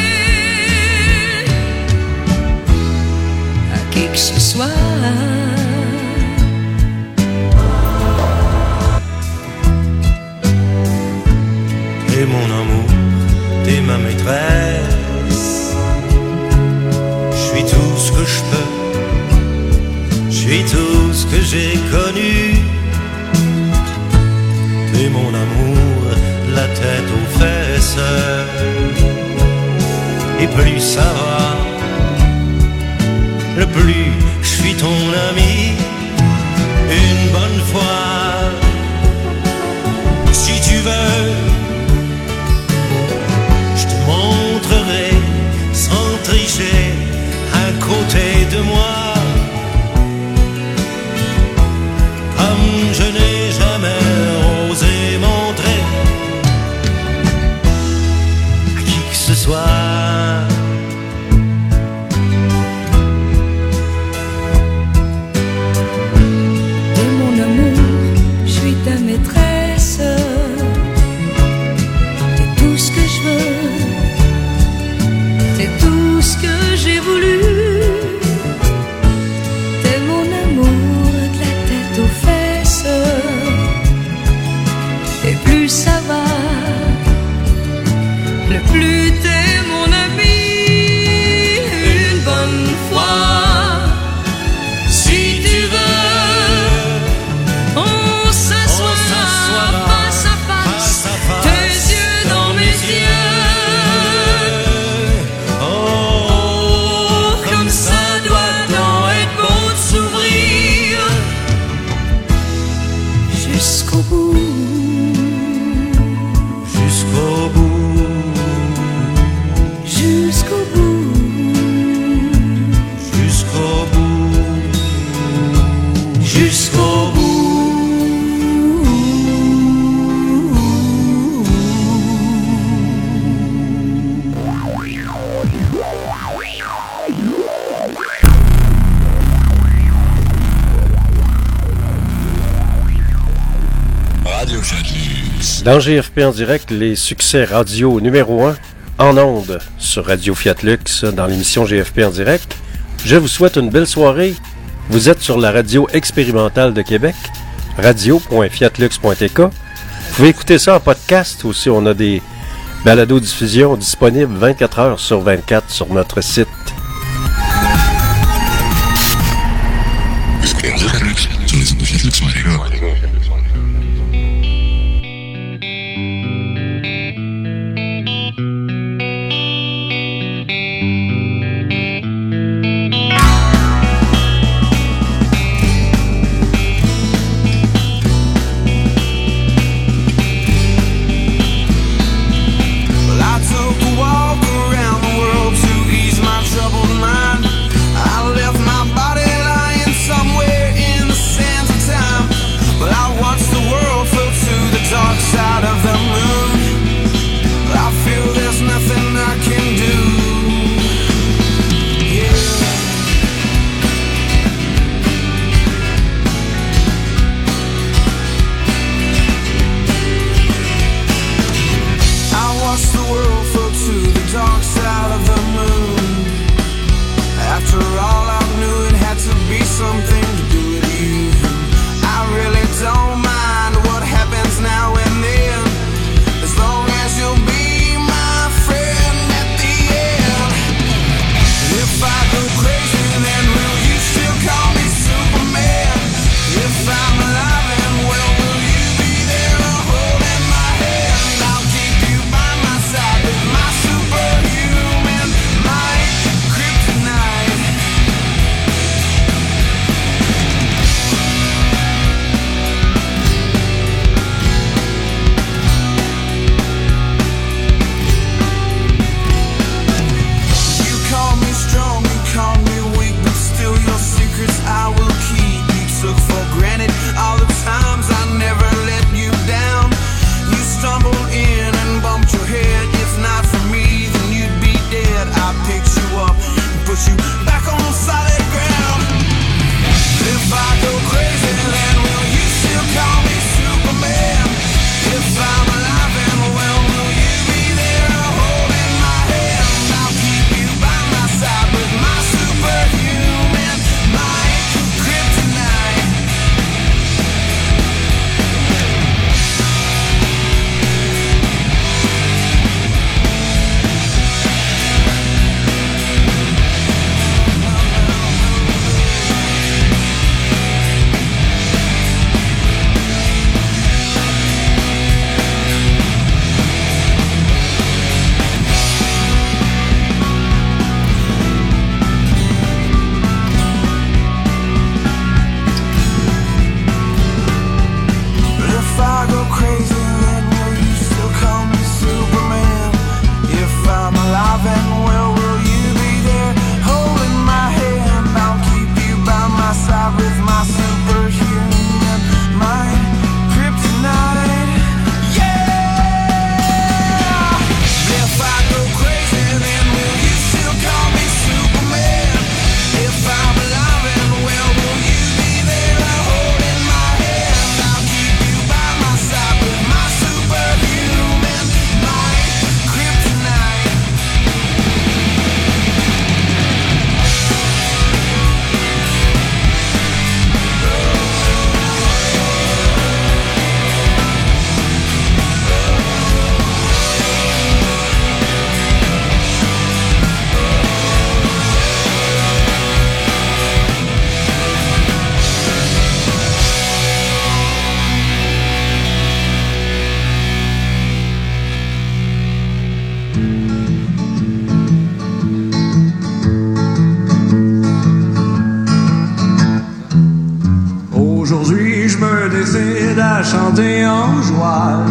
Speaker 2: à qui que ce soit.
Speaker 11: T'es mon amour, t'es ma maîtresse. Je suis tout ce que je peux, je suis tout ce que j'ai connu. T'es mon amour, la tête aux fesses. Et plus ça va, le plus je suis ton ami. Une bonne fois, si tu veux, je te montrerai sans tricher un côté de moi comme je n'ai jamais osé montrer à qui que ce soit.
Speaker 1: Dans G F P en direct, les succès radio numéro un en ondes sur Radio Fiat Lux dans l'émission G F P en direct. Je vous souhaite une belle soirée. Vous êtes sur la radio expérimentale de Québec, radio point fiat lux point t k. Vous pouvez écouter ça en podcast aussi. On a des balados-diffusions disponibles vingt-quatre heures sur vingt-quatre sur notre site.
Speaker 4: chanter en joie.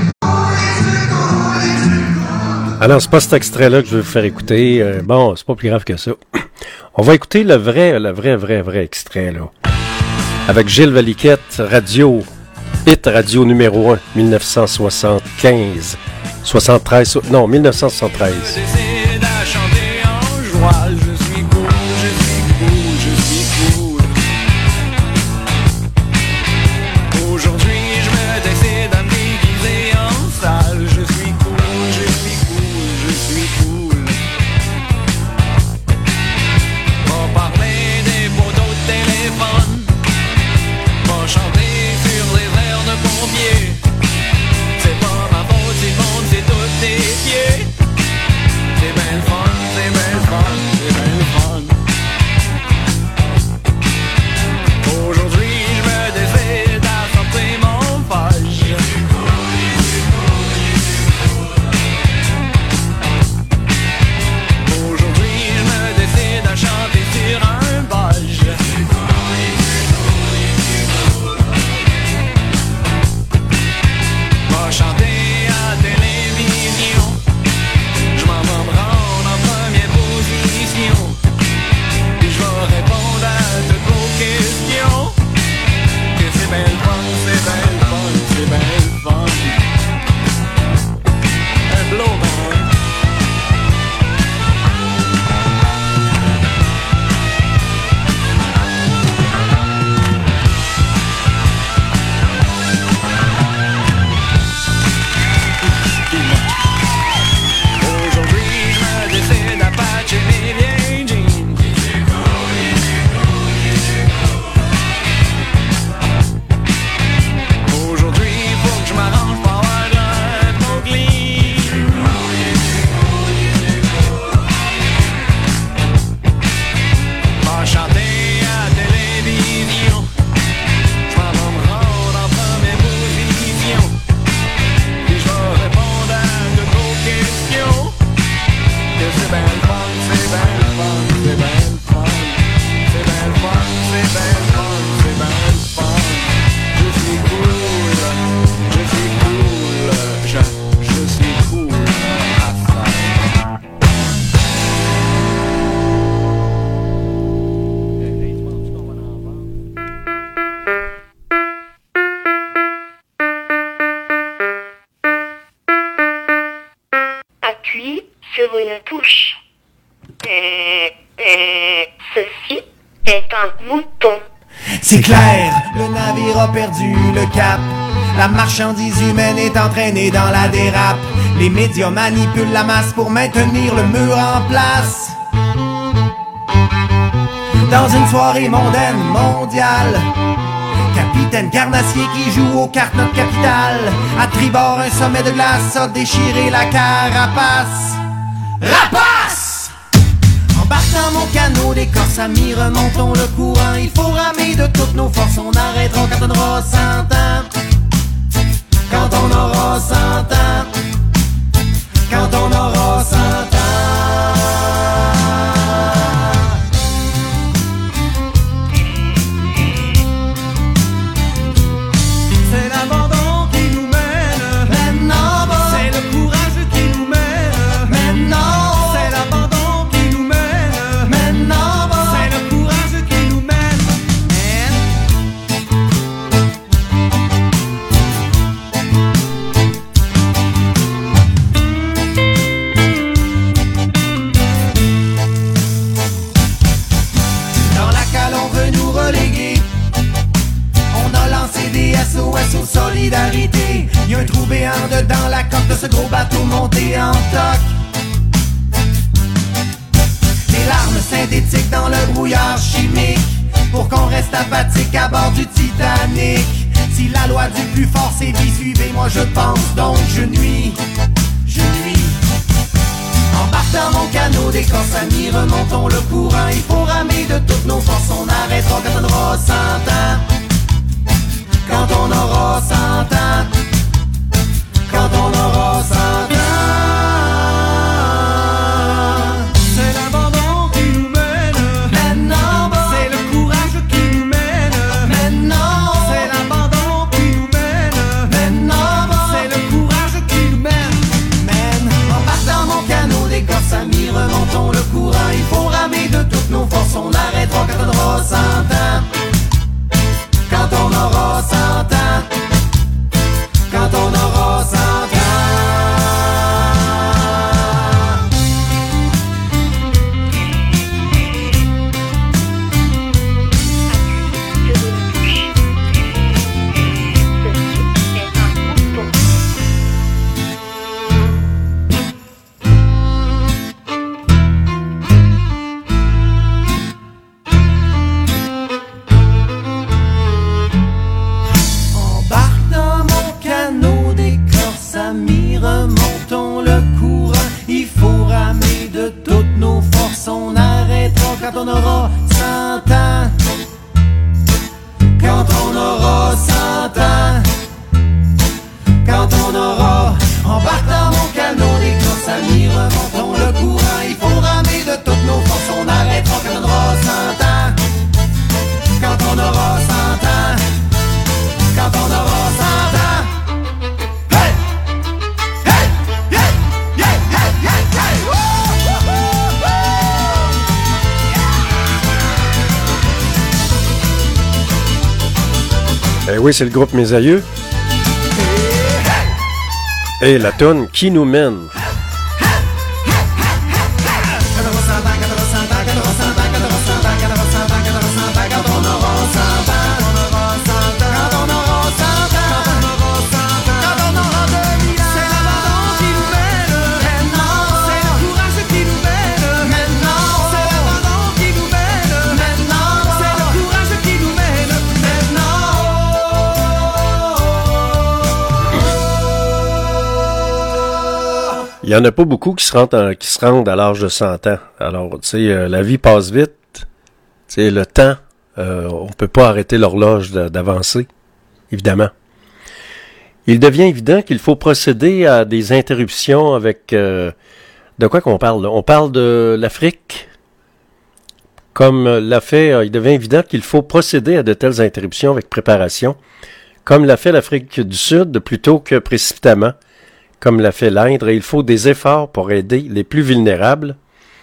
Speaker 1: Alors, c'est pas cet extrait-là que je vais vous faire écouter. Euh, bon, c'est pas plus grave que ça. On va écouter le vrai, le vrai, vrai, vrai extrait, là. Avec Gilles Valiquette, radio, hit radio numéro un, dix-neuf cent soixante-quinze. soixante-treize, non, dix-neuf cent soixante-treize.
Speaker 4: Je décide à chanter en joie. Je suis cool, je suis cool, je suis cool. Aujourd'hui, je me décide à me déguiser en
Speaker 12: une touche. Et, et ceci est un mouton.
Speaker 13: C'est clair, le navire a perdu le cap. La marchandise humaine est entraînée dans la dérape. Les médias manipulent la masse pour maintenir le mur en place. Dans une soirée mondaine mondiale, Capitaine Carnassier qui joue aux cartes notre capitale. À tribord un sommet de glace a déchiré la carapace. Rapace! Embarque dans mon canot, des corses amis, remontons le courant. Il faut ramer de toutes nos forces, on arrêtera quand on aura cent ans. Quand on aura cent ans. Quand on aura cent ans. Aux solidarités, y a un trou béant dedans la coque de ce gros bateau monté en toc. Des larmes synthétiques dans le brouillard chimique pour qu'on reste apathique à bord du Titanic. Si la loi du plus fort sévit, suivez-moi je pense donc je nuis, je nuis. Embarque dans mon canot, des corses amis, remontons le courant. Il faut ramer de toutes nos forces, on arrêtera quand on aura cent ans. Quand on aura cent ans, quand on aura cent ans, c'est l'abandon qui nous mène. Maintenant, c'est le courage qui nous mène. Maintenant, c'est l'abandon qui nous mène. Maintenant, c'est le courage qui nous mène. Mène, embarque dans mon canot, des corses amis, remontons le courant. Il faut ramer de toutes nos forces, on arrêtera quand on aura cent ans. Quand on aura cent ans, quand on aura cent ans. Remontons le courant, il faut ramer de toutes nos forces, on arrêtera quand on aura cent ans. Quand on aura cent ans, quand on aura, embarque dans mon canot, les corses amis, remontons le courant, il faut ramer de toutes nos forces, on arrêtera quand on aura cent ans. Quand on aura cent ans, quand on aura cent ans.
Speaker 1: Eh oui, c'est le groupe Mes Aïeux. Et la toune Qui nous mène. Il y en a pas beaucoup qui se rendent, à, qui se rendent à l'âge de cent ans. Alors, tu sais, euh, la vie passe vite. Tu sais, le temps, euh, on peut pas arrêter l'horloge de, d'avancer, évidemment. Il devient évident qu'il faut procéder à des interruptions avec... Euh, de quoi qu'on parle, là? On parle de l'Afrique. Comme l'a fait, euh, il devient évident qu'il faut procéder à de telles interruptions avec préparation, comme l'a fait l'Afrique du Sud, plutôt que précipitamment. Comme l'a fait l'Inde, et il faut des efforts pour aider les plus vulnérables.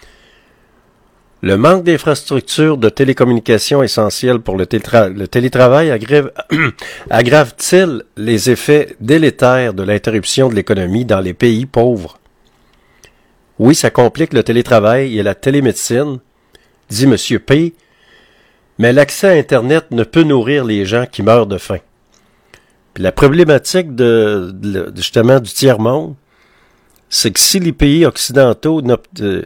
Speaker 1: Le manque d'infrastructures de télécommunications essentielles pour le, télétra- le télétravail aggrave, aggrave-t-il les effets délétères de l'interruption de l'économie dans les pays pauvres? Oui, ça complique le télétravail et la télémédecine, dit M. P., mais l'accès à Internet ne peut nourrir les gens qui meurent de faim. Puis la problématique de, de justement du tiers-monde, c'est que si les pays occidentaux ne, de,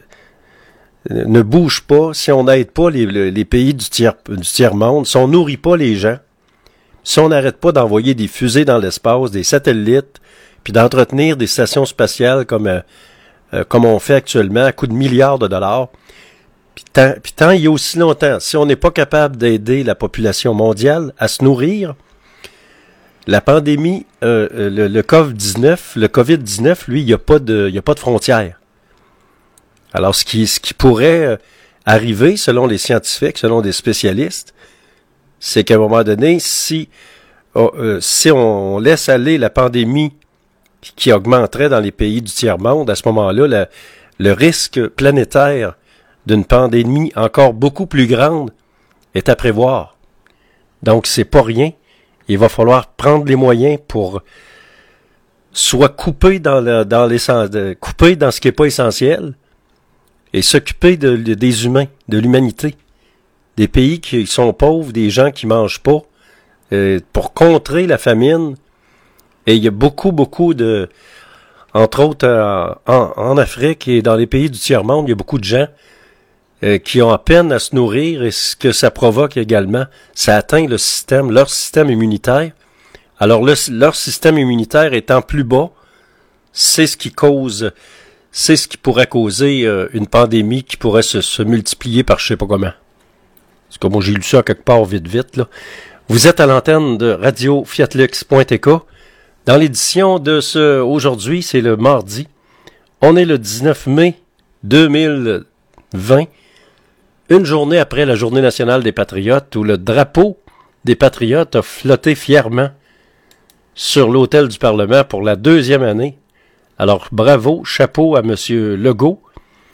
Speaker 1: ne bougent pas, si on n'aide pas les, les pays du tiers, du tiers-monde, si on nourrit pas les gens, si on n'arrête pas d'envoyer des fusées dans l'espace, des satellites, puis d'entretenir des stations spatiales comme, euh, euh, comme on fait actuellement à coût de milliards de dollars, puis tant, puis tant il y a aussi longtemps, si on n'est pas capable d'aider la population mondiale à se nourrir, la pandémie, euh, le, le covid dix-neuf, le covid dix-neuf, lui, il n'y a pas de, il y a pas de frontières. Alors, ce qui, ce qui pourrait arriver, selon les scientifiques, selon des spécialistes, c'est qu'à un moment donné, si, euh, si on laisse aller la pandémie qui augmenterait dans les pays du tiers-monde, à ce moment-là, la, le risque planétaire d'une pandémie encore beaucoup plus grande est à prévoir. Donc, c'est pas rien. Il va falloir prendre les moyens pour soit couper dans, le, dans, de, couper dans ce qui n'est pas essentiel et s'occuper de, de, des humains, de l'humanité, des pays qui sont pauvres, des gens qui mangent pas, euh, pour contrer la famine. Et il y a beaucoup, beaucoup de... Entre autres, euh, en, en Afrique et dans les pays du tiers-monde, il y a beaucoup de gens euh, qui ont à peine à se nourrir, et ce que ça provoque également, ça atteint le système, leur système immunitaire. Alors, le, leur système immunitaire étant plus bas, c'est ce qui cause... C'est ce qui pourrait causer euh, une pandémie qui pourrait se, se multiplier par je sais pas comment. C'est comme moi j'ai lu ça quelque part vite vite là. Vous êtes à l'antenne de radio fiat lux point t k. Dans l'édition de ce aujourd'hui, c'est le mardi. On est le dix-neuf mai deux mille vingt, une journée après la Journée nationale des patriotes, où le drapeau des patriotes a flotté fièrement sur l'autel du Parlement pour la deuxième année. Alors, bravo, chapeau à M. Legault.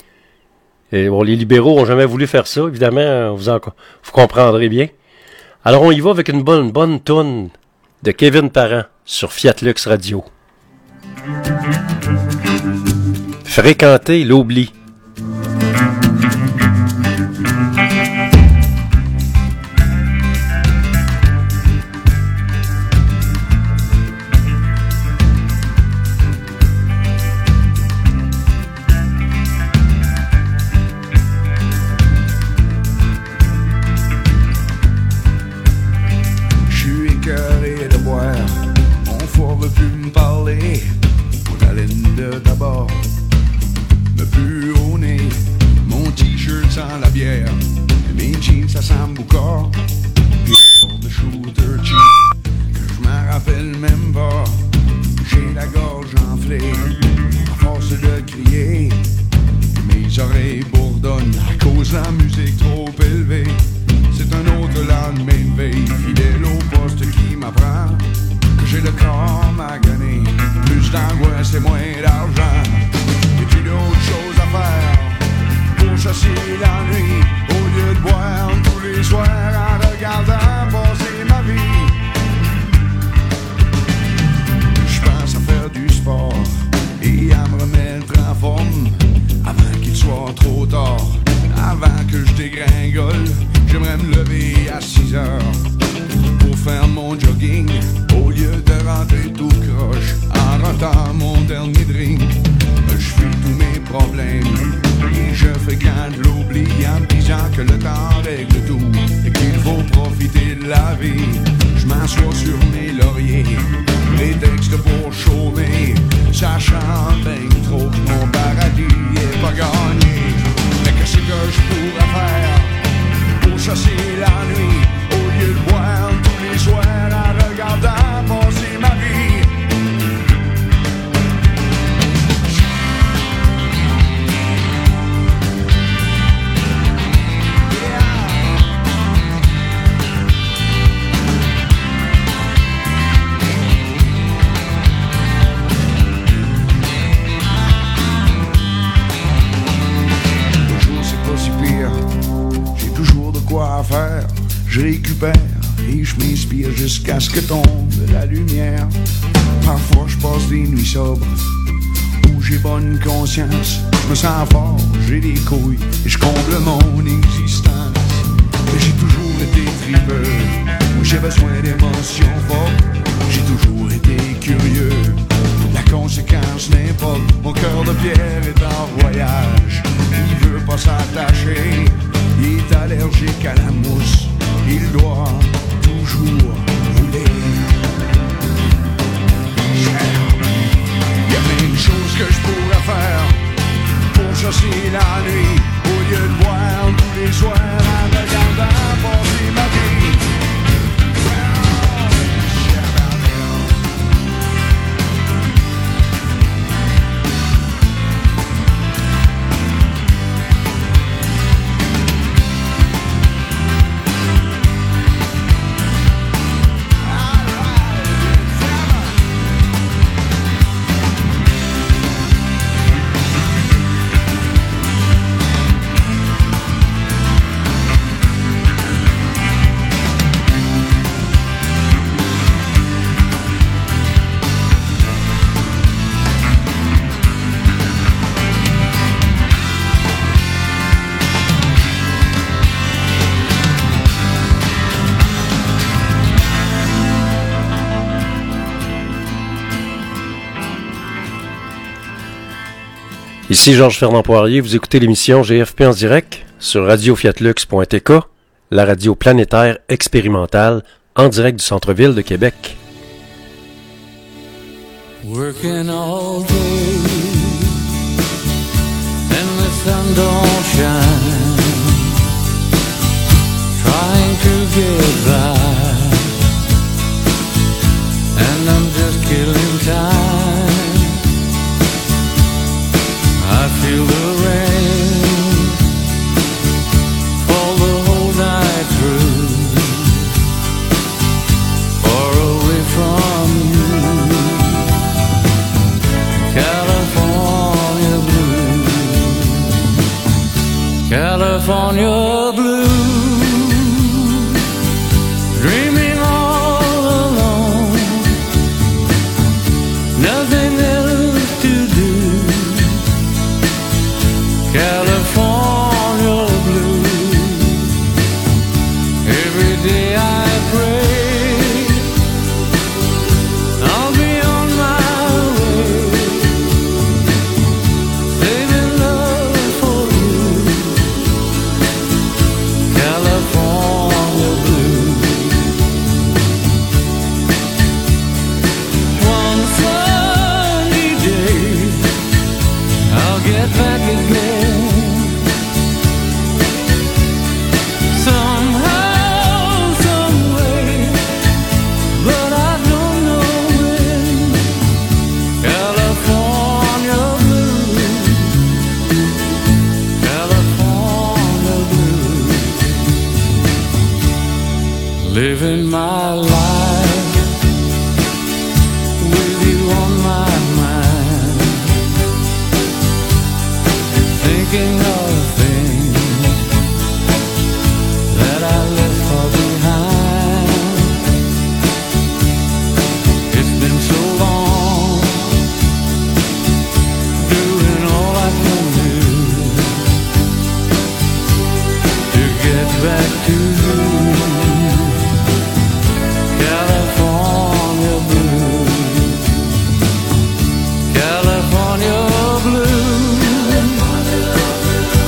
Speaker 1: Et bon, les libéraux ont jamais voulu faire ça, évidemment, vous, en, vous comprendrez bien. Alors, on y va avec une bonne, bonne toune de Kevin Parent sur Fiat Lux Radio. Fréquenter l'oubli.
Speaker 14: Jusqu'à ce que tombe la lumière. Parfois je passe des nuits sobres où j'ai bonne conscience. Je me sens fort, j'ai des couilles et je comble mon existence. Mais j'ai toujours été tripeux, moi j'ai besoin d'émotions fortes. J'ai toujours été curieux, la conséquence n'importe. Mon cœur de pierre est en voyage, il veut pas s'attacher. Il est allergique à la mousse, il doit toujours rouler. Y'a plein de choses que je pourrais faire pour chasser la nuit, au lieu de boire tous les soirs en regardant passer ma vie.
Speaker 1: Ici Georges Fernand Poirier, vous écoutez l'émission G F P en direct sur radio fiat lux point t k, la radio planétaire expérimentale en direct du centre-ville de Québec.
Speaker 15: Working all day and the sun don't shine, trying to get by, and I'm just killing time. I feel the rain fall the whole night through, far away from you, California blue, California blue, dreaming all alone, nothing else to do. California blue. Every day I pray I'll be on my way, saving love for you. California blue. One sunny day I'll get back again. Living my life with you on my mind, thinking of things that I left far behind. It's been so long, doing all I can do to get back to you. California blue, California blue,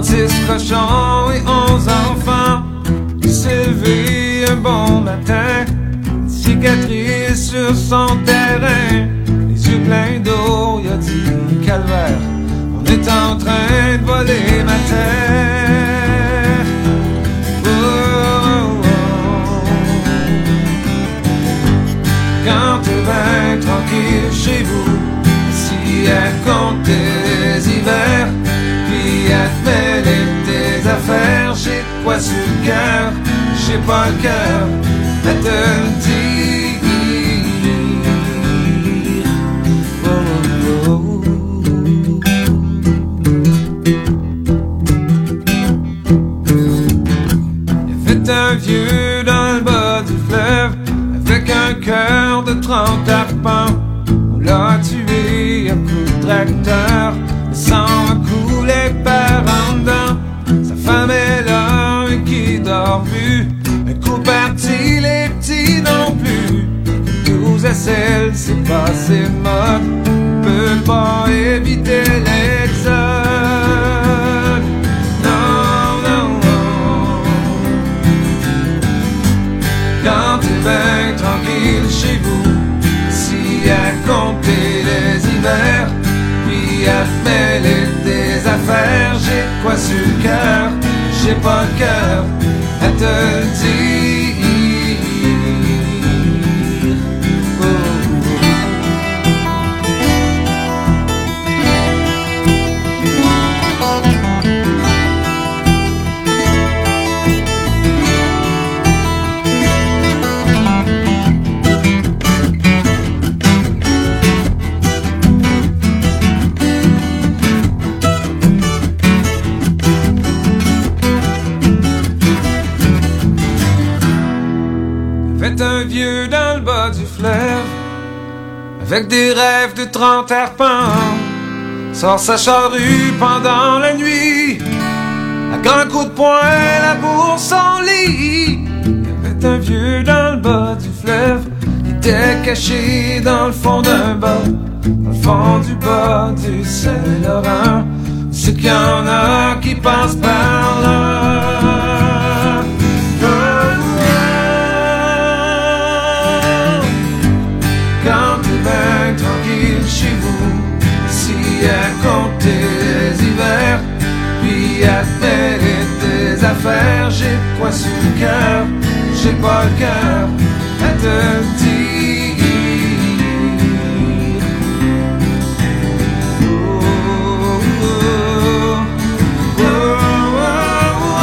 Speaker 16: trente-six cochons et onze enfants qui s'est levé un bon matin, une cicatrice sur son terrain, les yeux pleins d'eau, il a dit calvaire, on est en train de voler ma terre. Oh, oh, oh. Quand t'es bien tranquille chez vous, si elle comptait les hivers, puis elle te mêlait tes affaires, j'ai de quoi sur le cœur, j'ai pas le cœur à te le dire. Oh, oh, oh. Il fait un vieux dans le bas du fleuve, avec un cœur de trente arpents. On l'a tué à coups de tracteur, le sang a coulé par en dedans. Sa femme est là et qui dort plus, un coup parti, les petits non plus. Douze à celle, c'est passé de mode, on peut pas éviter l'exode. Non, non, non. Quand t'es bien tranquille chez vous, si à compter les hivers, puis à mêler des affaires, j'ai de quoi sur le cœur, j'ai pas le cœur à te le dire. Oh, oh. Fait un vieux dans le bas du fleuve, avec des rêves de trente arpents, sort sa charrue pendant la nuit, à grands coups de poing la bourse en lit. Fait un vieux dans le bas du fleuve, qui était caché dans le fond d'un bas, dans le fond du bas du Saint-Laurent. C'est qu'il y en a qui passent par là. Tranquille chez vous, si à compter les hivers, puis à te mêler tes affaires, j'ai de quoi sur le cœur, j'ai pas le cœur à te le dire. Oh, oh, oh, oh, oh,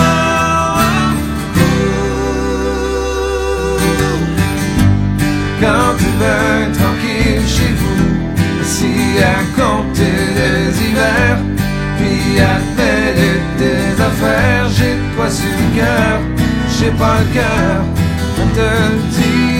Speaker 16: oh. Quand tu veux tranquille chez vous, si à compter les hivers, puis à te mêler tes affaires, j'ai de quoi sur le cœur, j'ai pas le cœur à te le dire.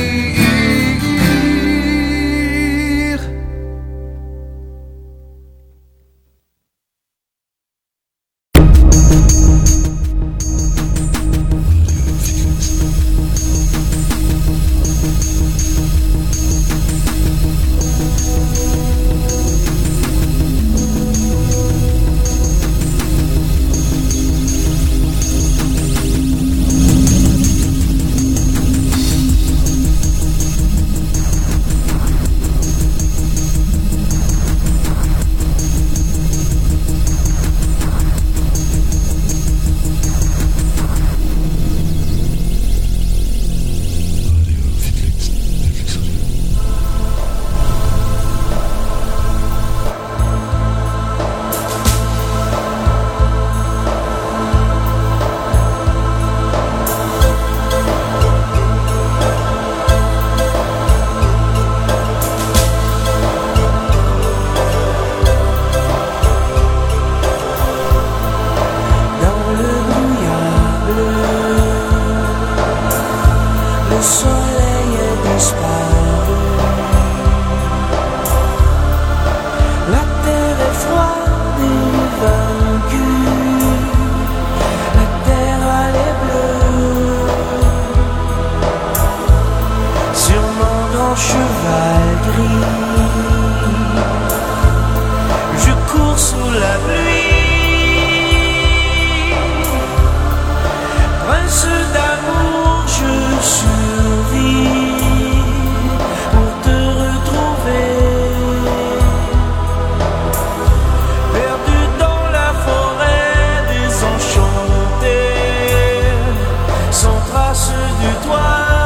Speaker 4: de toi.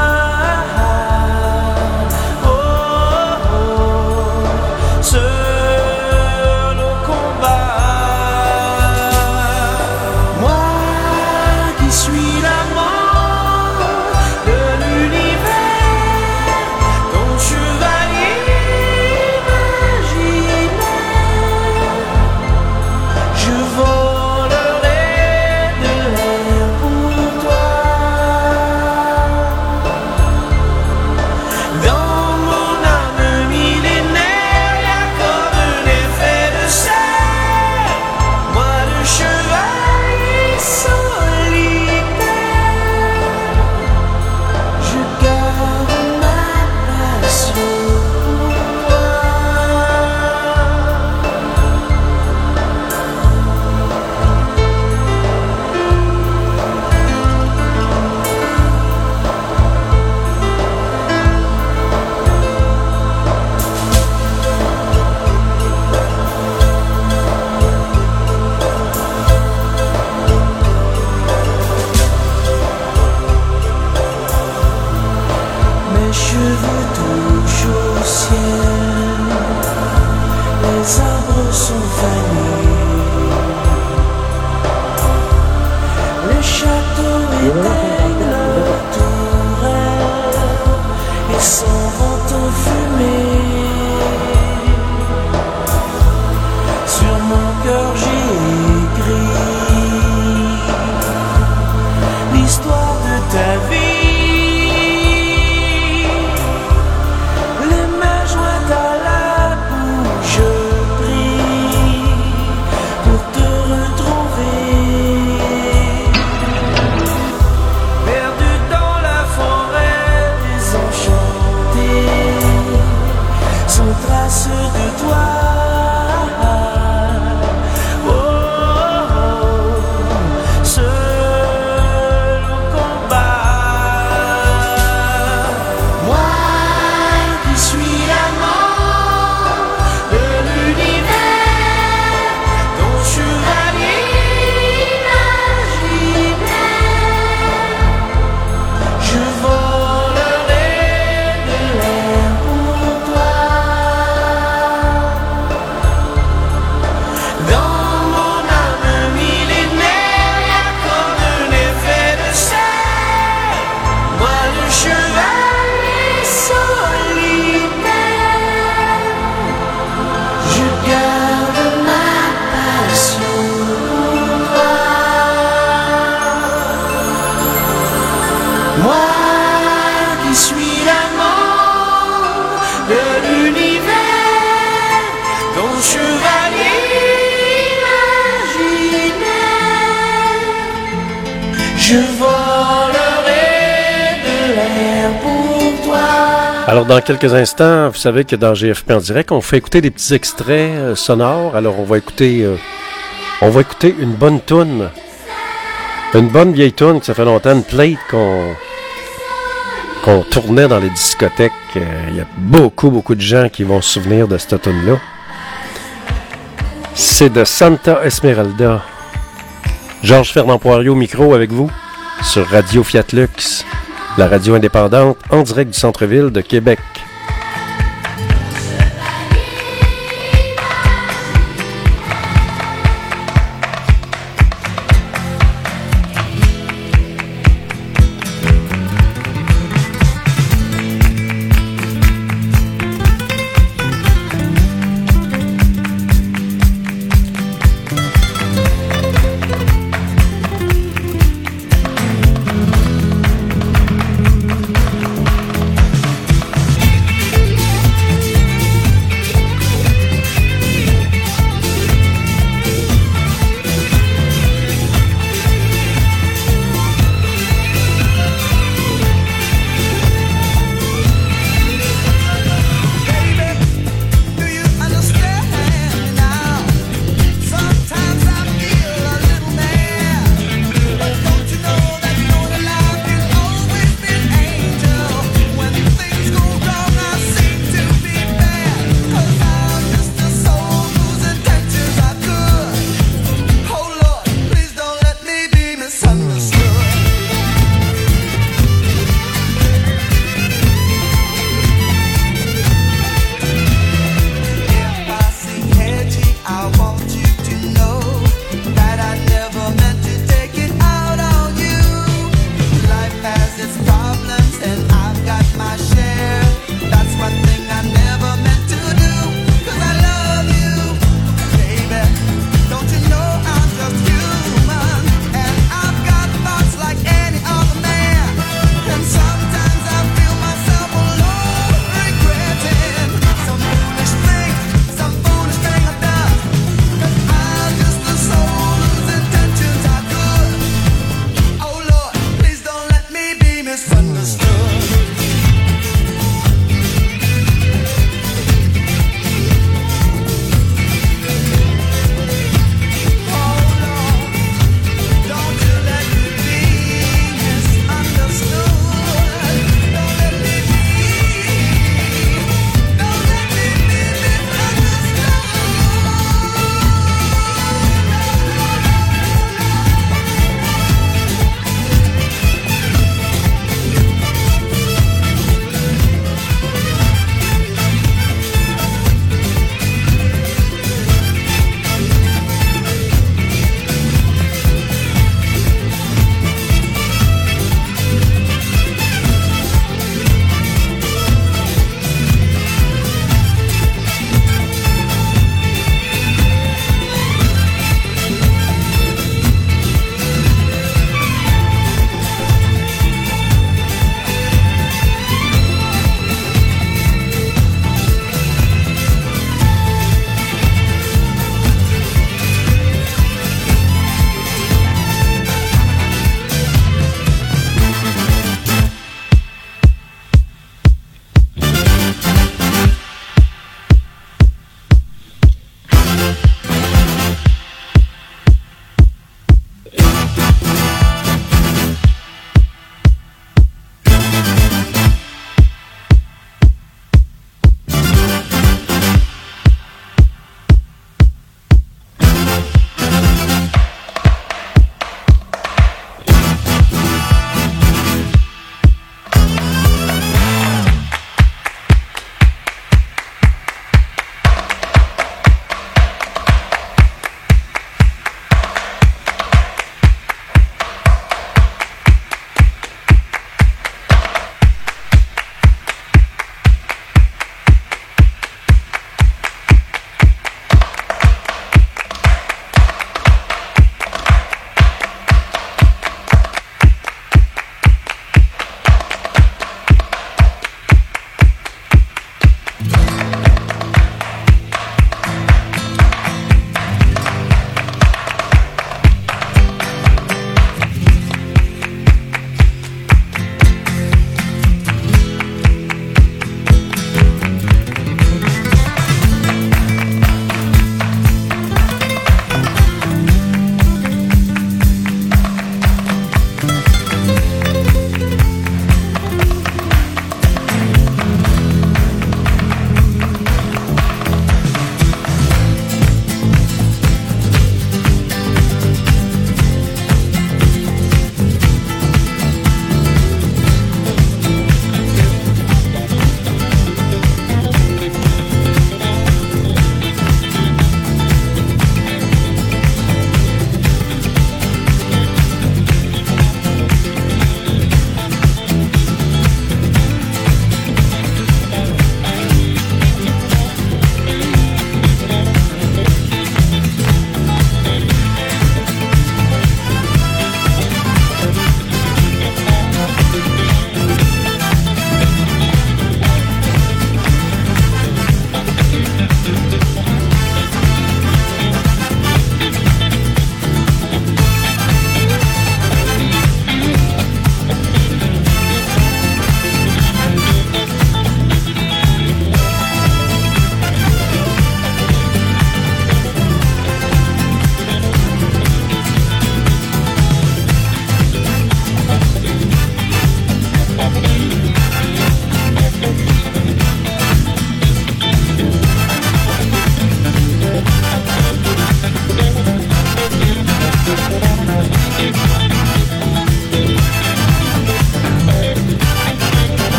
Speaker 4: Oh, oh, oh, seul au combat. Moi qui suis l'amant de l'univers, ton chevalier imaginaire, je volerai de l'air pour toi. Dans mon âme millénaire, y'a comme un effet de serre, moi le chevalier solitaire, je garde ma passion pour toi. Mes cheveux touchent au ciel, les arbres sont fanés, le château éteigne leur tourelle et s'envole en fumée. Sur mon cœur j'ai écrit l'histoire de ta vie. Les mains jointes à la bouche, je prie pour te retrouver. Perdu dans la forêt désenchantée, sans trace de toi. Oh, oh, oh, seul au combat. Moi qui suis l'amant de l'univers, ton chevalier imaginaire, je volerai de l'air pour toi. Dans mon âme millénaire, y'a comme un effet de serre, moi le chevalier solitaire, je garde ma passion pour toi. Moi qui suis l'amant de l'univers, ton chevalier imaginaire, je volerai de l'air pour toi.
Speaker 1: Alors, dans quelques instants, vous savez que dans G F P en direct, on fait écouter des petits extraits euh, sonores. Alors, on va écouter, euh, on va écouter une bonne toune, une bonne vieille toune, que ça fait longtemps, une plate qu'on qu'on tournait dans les discothèques. Euh, Il y a beaucoup, beaucoup de gens qui vont se souvenir de cette toune-là. C'est de Santa Esmeralda. Georges Fernand Poirier au micro avec vous sur Radio Fiat Lux, la radio indépendante en direct du centre-ville de Québec.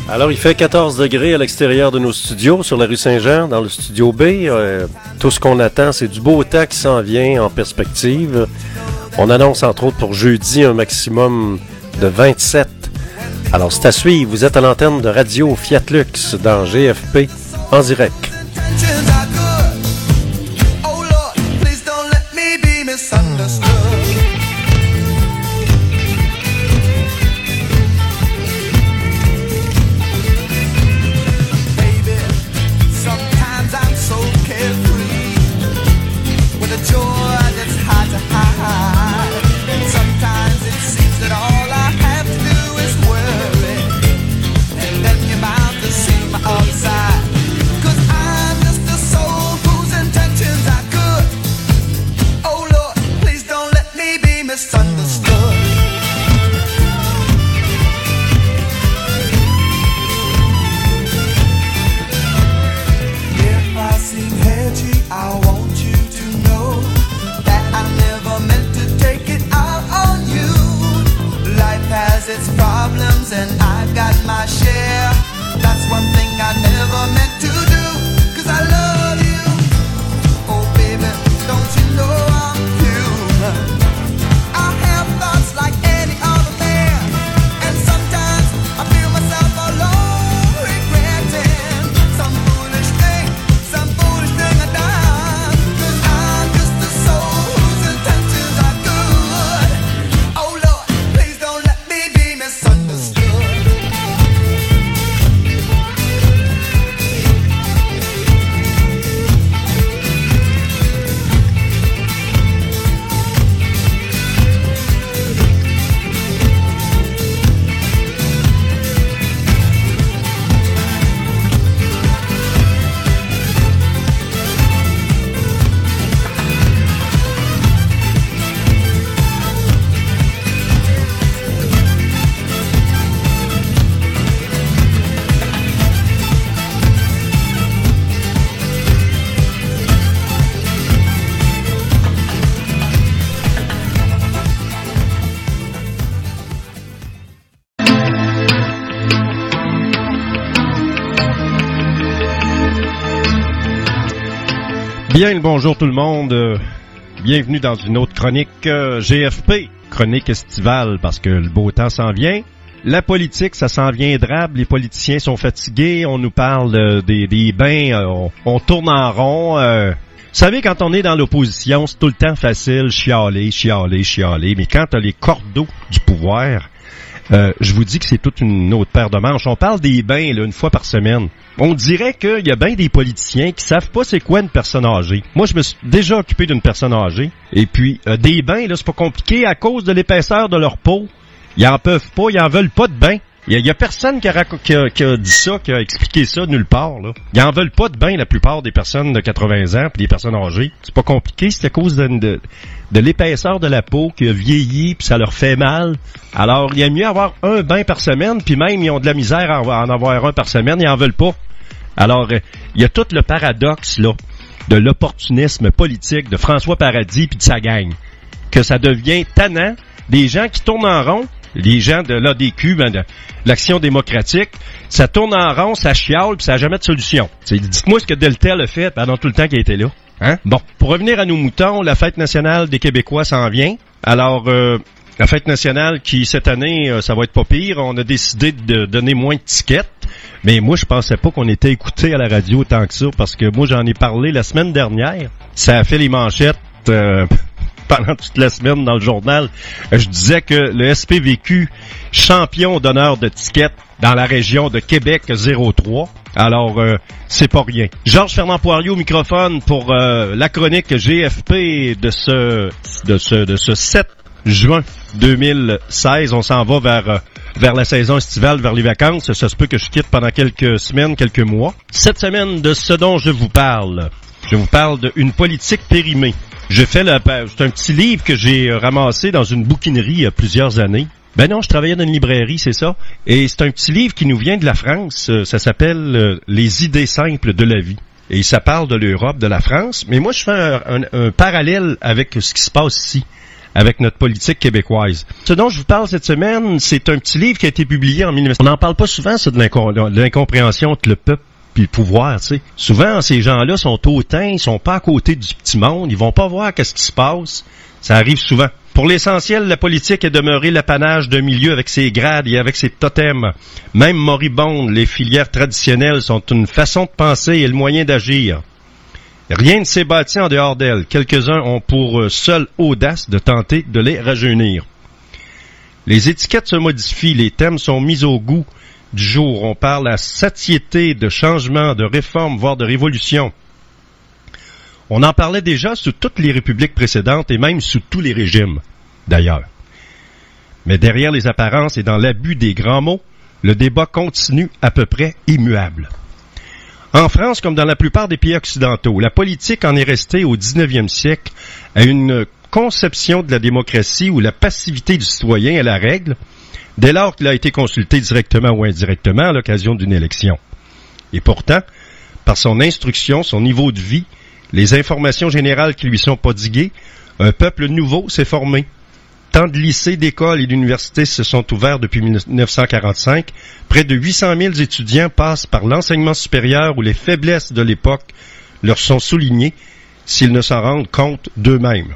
Speaker 1: Alors, il fait quatorze degrés à l'extérieur de nos studios, sur la rue Saint-Jean, dans le studio B. Euh, tout ce qu'on attend, c'est du beau temps qui s'en vient en perspective. On annonce, entre autres, pour jeudi, un maximum de vingt-sept. Alors, c'est à suivre. Vous êtes à l'antenne de Radio Fiat Lux dans G F P en direct.
Speaker 17: Bien le bonjour tout le monde, euh, bienvenue dans une autre chronique euh, G F P, chronique estivale parce que le beau temps s'en vient. La politique, ça s'en vient drabe, les politiciens sont fatigués, on nous parle euh, des, des bains, euh, on, on tourne en rond. Euh. Vous savez, quand on est dans l'opposition, c'est tout le temps facile, chialer, chialer, chialer, mais quand t'as les cordeaux du pouvoir, euh, je vous dis que c'est toute une autre paire de manches. On parle des bains là, une fois par semaine. On dirait qu'il y a bien des politiciens qui savent pas c'est quoi une personne âgée. Moi, je me suis déjà occupé d'une personne âgée. Et puis, euh, des bains, là, c'est pas compliqué à cause de l'épaisseur de leur peau. Ils en peuvent pas, ils en veulent pas de bain. Il y, y a personne qui a, qui, a, qui a dit ça, qui a expliqué ça nulle part, là. Ils en veulent pas de bain, la plupart des personnes de quatre-vingts ans puis des personnes âgées. C'est pas compliqué, c'est à cause de, de, de l'épaisseur de la peau qui a vieilli puis ça leur fait mal. Alors, il y a mieux avoir un bain par semaine, puis même, ils ont de la misère à en avoir un par semaine, ils en veulent pas. Alors, il y a tout le paradoxe, là, de l'opportunisme politique de François Paradis puis de sa gang. Que ça devient tannant, des gens qui tournent en rond, les gens de l'A D Q, ben, de l'Action démocratique, ça tourne en rond, ça chiale, puis ça n'a jamais de solution. T'sais, dites-moi ce que Deltel a fait pendant tout le temps qu'il a été là. Hein? Bon, pour revenir à nos moutons, la fête nationale des Québécois s'en vient. Alors, euh, la fête nationale qui, cette année, euh, ça va être pas pire. On a décidé de donner moins de tickets. Mais moi, je pensais pas qu'on était écouté à la radio tant que ça, parce que moi, j'en ai parlé la semaine dernière. Ça a fait les manchettes euh, pendant toute la semaine dans le journal. Je disais que le S P V Q, champion d'honneur de tickets dans la région de Québec zéro trois. Alors, euh, c'est pas rien. Georges Fernand Poirier au microphone pour euh, la chronique G F P de ce de ce de ce sept juin deux mille seize. On s'en va vers euh, vers la saison estivale, vers les vacances. Ça se peut que je quitte pendant quelques semaines, quelques mois. Cette semaine, de ce dont je vous parle, je vous parle d'une politique périmée. Je fais le, c'est un petit livre que j'ai ramassé dans une bouquinerie il y a plusieurs années. Ben non, je travaillais dans une librairie, c'est ça. Et c'est un petit livre qui nous vient de la France. Ça s'appelle euh, « Les idées simples de la vie ». Et ça parle de l'Europe, de la France. Mais moi, je fais un, un, un parallèle avec ce qui se passe ici. avec notre politique québécoise. Ce dont je vous parle cette semaine, c'est un petit livre qui a été publié en mille neuf cents. On n'en parle pas souvent, ça, de, l'incom- de l'incompréhension entre le peuple puis le pouvoir, tu sais. Souvent, ces gens-là sont hautains, ils sont pas à côté du petit monde, ils vont pas voir qu'est-ce qui se passe. Ça arrive souvent. Pour l'essentiel, la politique est demeurée l'apanage d'un milieu avec ses grades et avec ses totems. Même moribondes, les filières traditionnelles sont une façon de penser et le moyen d'agir. Rien ne s'est bâti en dehors d'elles. Quelques-uns ont pour seule audace de tenter de les rajeunir. Les étiquettes se modifient, les thèmes sont mis au goût du jour. On parle à satiété de changements, de réformes, voire de révolutions. On en parlait déjà sous toutes les républiques précédentes et même sous tous les régimes, d'ailleurs. Mais derrière les apparences et dans l'abus des grands mots, le débat continue à peu près immuable. En France, comme dans la plupart des pays occidentaux, la politique en est restée au dix-neuvième siècle à une conception de la démocratie où la passivité du citoyen est la règle, dès lors qu'il a été consulté directement ou indirectement à l'occasion d'une élection. Et pourtant, par son instruction, son niveau de vie, les informations générales qui lui sont prodiguées, un peuple nouveau s'est formé. Tant de lycées, d'écoles et d'universités se sont ouverts depuis mille neuf cent quarante-cinq. Près de huit cent mille étudiants passent par l'enseignement supérieur où les faiblesses de l'époque leur sont soulignées s'ils ne s'en rendent compte d'eux-mêmes.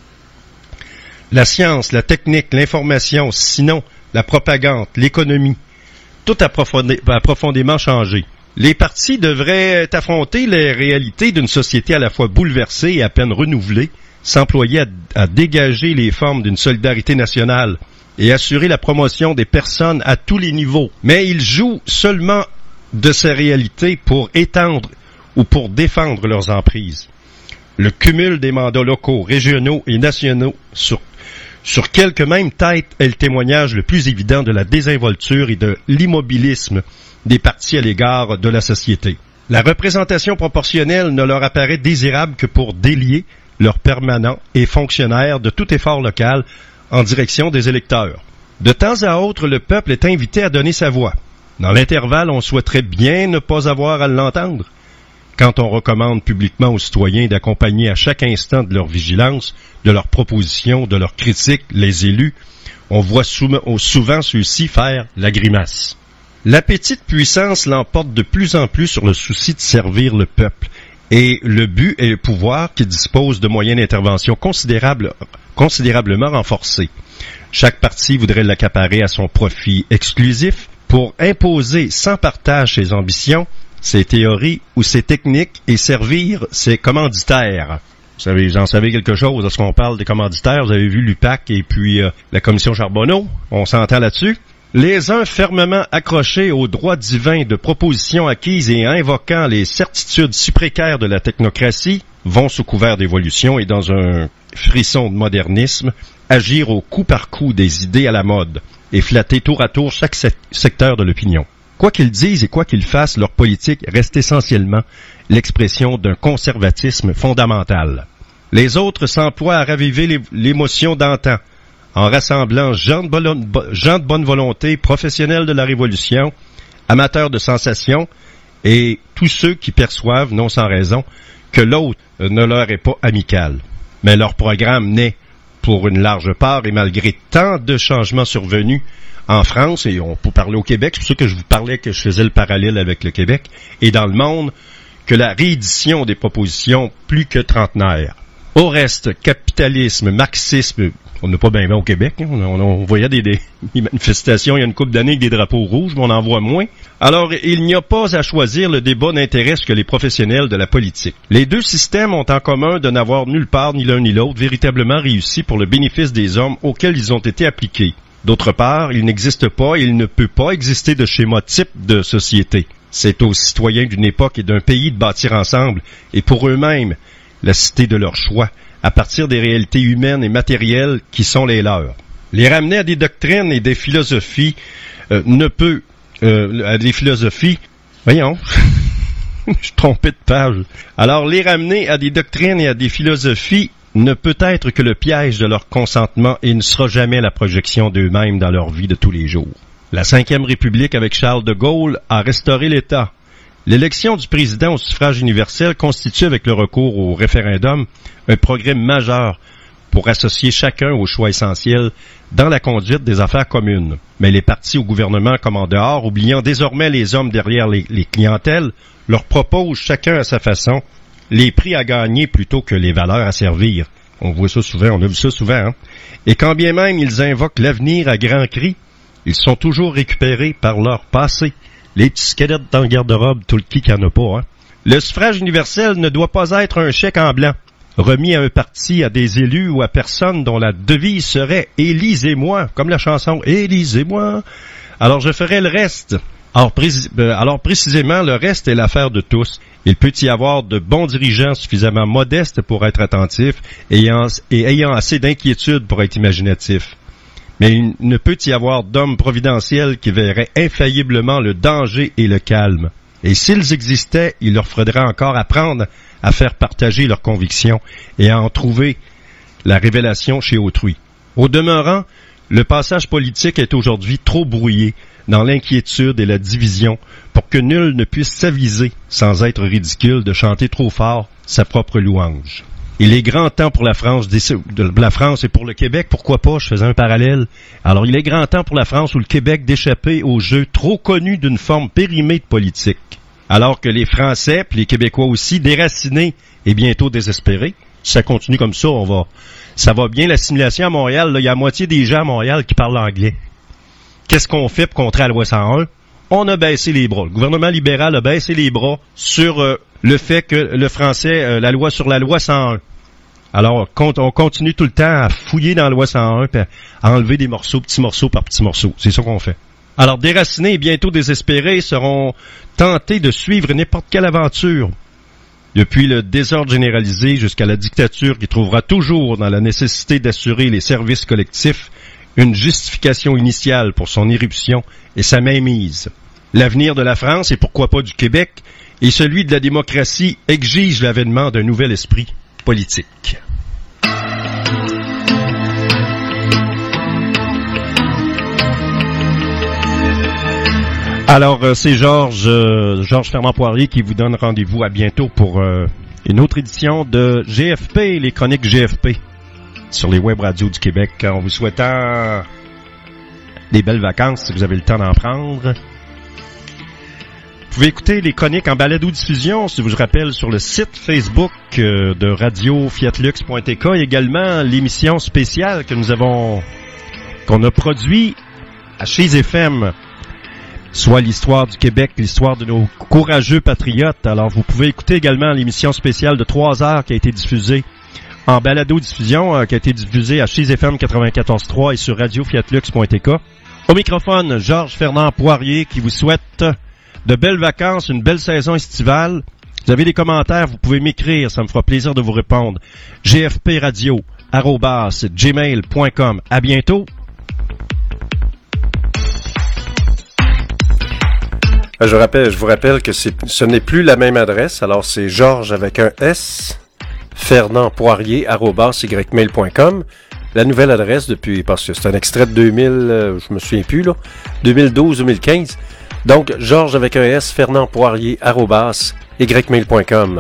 Speaker 17: La science, la technique, l'information, sinon la propagande, l'économie, tout a profondé, a profondément changé. Les partis devraient affronter les réalités d'une société à la fois bouleversée et à peine renouvelée, s'employer à, à dégager les formes d'une solidarité nationale et assurer la promotion des personnes à tous les niveaux. Mais ils jouent seulement de ces réalités pour étendre ou pour défendre leurs emprises. Le cumul des mandats locaux, régionaux et nationaux sur Sur quelques mêmes têtes est le témoignage le plus évident de la désinvolture et de l'immobilisme des partis à l'égard de la société. La représentation proportionnelle ne leur apparaît désirable que pour délier leurs permanents et fonctionnaires de tout effort local en direction des électeurs. De temps à autre, le peuple est invité à donner sa voix. Dans l'intervalle, on souhaiterait bien ne pas avoir à l'entendre. Quand on recommande publiquement aux citoyens d'accompagner à chaque instant de leur vigilance, de leurs propositions, de leurs critiques, les élus, on voit souvent ceux-ci faire la grimace. L'appétit de puissance l'emporte de plus en plus sur le souci de servir le peuple, et le but est le pouvoir qui dispose de moyens d'intervention considérables, considérablement renforcés. Chaque parti voudrait l'accaparer à son profit exclusif pour imposer sans partage ses ambitions, ses théories ou ses techniques et servir ses commanditaires. Vous savez, vous en savez quelque chose lorsqu'on parle des commanditaires. Vous avez vu l'U P A C et puis euh, la commission Charbonneau. On s'entend là-dessus. Les uns fermement accrochés aux droits divins de propositions acquises et invoquant les certitudes si précaires de la technocratie vont sous couvert d'évolution et dans un frisson de modernisme agir au coup par coup des idées à la mode et flatter tour à tour chaque se- secteur de l'opinion. Quoi qu'ils disent et quoi qu'ils fassent, leur politique reste essentiellement l'expression d'un conservatisme fondamental. Les autres s'emploient à raviver l'émotion d'antan, en rassemblant gens de, bonne, gens de bonne volonté, professionnels de la Révolution, amateurs de sensations, et tous ceux qui perçoivent, non sans raison, que l'autre ne leur est pas amical. Mais leur programme naît, pour une large part, et malgré tant de changements survenus, en France, et on peut parler au Québec, c'est pour ça que je vous parlais que je faisais le parallèle avec le Québec, et dans le monde, que la réédition des propositions plus que trentenaires. Au reste, capitalisme, marxisme, on n'a pas bien bien au Québec, hein, on, on, on voyait des, des, des manifestations il y a une couple d'années avec des drapeaux rouges, mais on en voit moins. Alors, il n'y a pas à choisir le débat n'intéresse que les professionnels de la politique. Les deux systèmes ont en commun de n'avoir nulle part, ni l'un ni l'autre, véritablement réussi pour le bénéfice des hommes auxquels ils ont été appliqués. D'autre part, il n'existe pas et il ne peut pas exister de schéma type de société. C'est aux citoyens d'une époque et d'un pays de bâtir ensemble, et pour eux-mêmes, la cité de leur choix, à partir des réalités humaines et matérielles qui sont les leurs. Les ramener à des doctrines et des philosophies euh, ne peut... Euh, à des philosophies... Voyons, je trompais de page. Alors, les ramener à des doctrines et à des philosophies ne peut être que le piège de leur consentement et ne sera jamais la projection d'eux-mêmes dans leur vie de tous les jours. La Cinquième République, avec Charles de Gaulle, a restauré l'État. L'élection du président au suffrage universel constitue, avec le recours au référendum, un progrès majeur pour associer chacun aux choix essentiels dans la conduite des affaires communes. Mais les partis au gouvernement comme en dehors, oubliant désormais les hommes derrière les, les clientèles, leur proposent chacun à sa façon les prix à gagner plutôt que les valeurs à servir. On voit ça souvent, on a vu ça souvent, hein? Et quand bien même ils invoquent l'avenir à grands cris, ils sont toujours récupérés par leur passé. Les petits squelettes dans le garde-robe, tout le qui qu'il n'y en a pas, hein? Le suffrage universel ne doit pas être un chèque en blanc, remis à un parti, à des élus ou à personne dont la devise serait « Élisez-moi », comme la chanson « Élisez-moi ». Alors je ferai le reste. Alors, pré- alors précisément, le reste est l'affaire de tous. Il peut y avoir de bons dirigeants suffisamment modestes pour être attentifs ayant, et ayant assez d'inquiétude pour être imaginatifs. Mais il ne peut y avoir d'hommes providentiels qui verraient infailliblement le danger et le calme. Et s'ils existaient, il leur faudrait encore apprendre à faire partager leurs convictions et à en trouver la révélation chez autrui. Au demeurant, le passage politique est aujourd'hui trop brouillé dans l'inquiétude et la division pour que nul ne puisse s'aviser, sans être ridicule, de chanter trop fort sa propre louange. Il est grand temps pour la France, de la France et pour le Québec, pourquoi pas, je faisais un parallèle. Alors il est grand temps pour la France ou le Québec d'échapper au jeu trop connu d'une forme périmée de politique. Alors que les Français, puis les Québécois aussi, déracinés et bientôt désespérés, si ça continue comme ça, on va, ça va bien l'assimilation à Montréal, là, il y a la moitié des gens à Montréal qui parlent anglais. Qu'est-ce qu'on fait pour contrer la loi cent un? On a baissé les bras. Le gouvernement libéral a baissé les bras sur euh, le fait que le français, euh, la loi sur la loi cent un. Alors, on continue tout le temps à fouiller dans la loi cent un, puis à enlever des morceaux, petits morceaux par petits morceaux. C'est ça qu'on fait. Alors, déracinés et bientôt désespérés seront tentés de suivre n'importe quelle aventure. Depuis le désordre généralisé jusqu'à la dictature qui trouvera toujours dans la nécessité d'assurer les services collectifs une justification initiale pour son éruption et sa mainmise. L'avenir de la France, et pourquoi pas du Québec, et celui de la démocratie exige l'avènement d'un nouvel esprit politique. Alors, euh, c'est Georges euh, Georges Fernand Poirier qui vous donne rendez-vous à bientôt pour euh, une autre édition de G F P, les chroniques G F P, sur les web radios du Québec. En vous souhaitant des belles vacances, si vous avez le temps d'en prendre. Vous pouvez écouter les chroniques en balado-diffusion, si je vous rappelle, sur le site Facebook euh, de radio fiat lux point t k, et également l'émission spéciale que nous avons, qu'on a produit à chez F M, soit l'histoire du Québec, l'histoire de nos courageux patriotes. Alors, vous pouvez écouter également l'émission spéciale de trois heures qui a été diffusée en balado-diffusion, euh, qui a été diffusée à chez F M quatre-vingt-quatorze trois et sur radio fiat lux point t k. Au microphone, Georges Fernand Poirier qui vous souhaite de belles vacances, une belle saison estivale. Vous avez des commentaires, vous pouvez m'écrire, ça me fera plaisir de vous répondre. g f p radio arobase gmail point com. À bientôt.
Speaker 1: Je rappelle, je vous rappelle que c'est, ce n'est plus la même adresse. Alors, c'est Georges avec un S, Fernand Poirier, arobase ymail point com. La nouvelle adresse depuis, parce que c'est un extrait de deux mille, euh, je me souviens plus, là, deux mille douze deux mille quinze. Donc, Georges avec un S, Fernand Poirier, arobase ymail point com.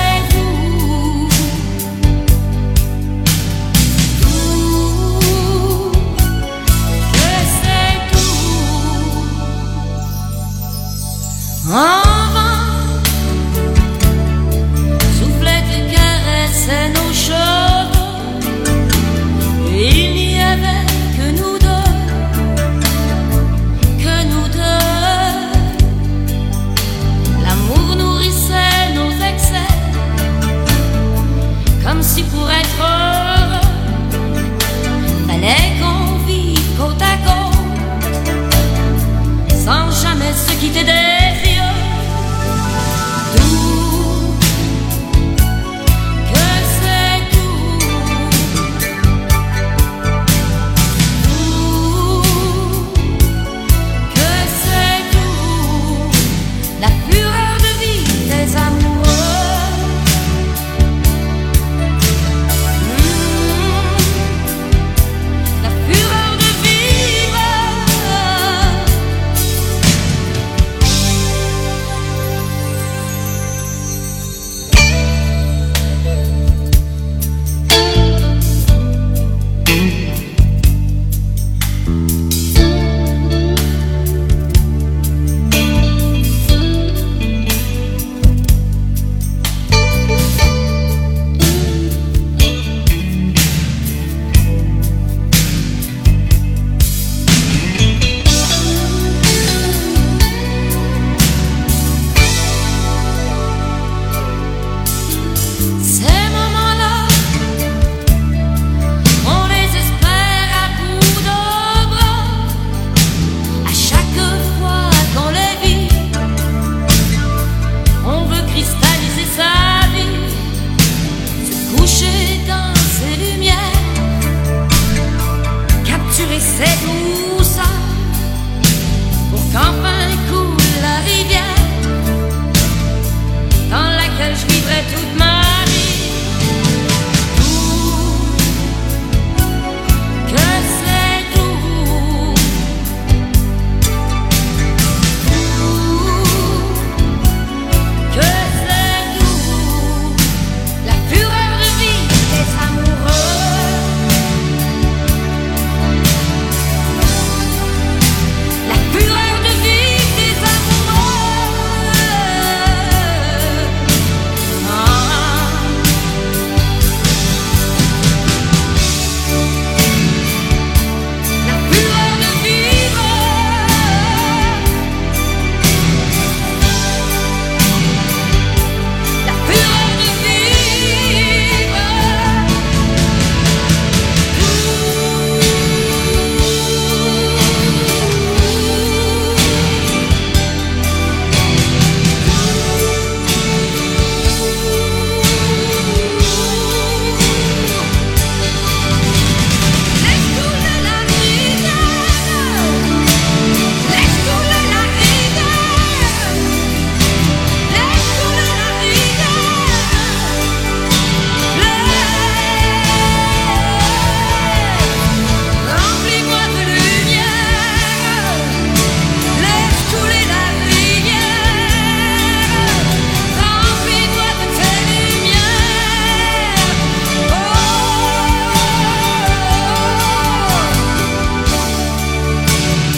Speaker 2: Ooh.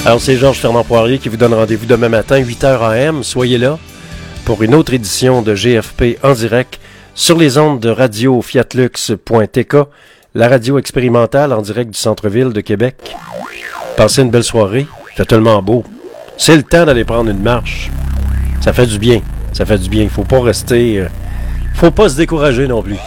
Speaker 1: Alors, c'est Georges Fernand Poirier qui vous donne rendez-vous demain matin, huit heures A M. Soyez là pour une autre édition de G F P en direct sur les ondes de radio fiat lux point t k, la radio expérimentale en direct du centre-ville de Québec. Passez une belle soirée. Il fait tellement beau. C'est le temps d'aller prendre une marche. Ça fait du bien. Ça fait du bien. Il faut pas rester... Euh, faut pas se décourager non plus.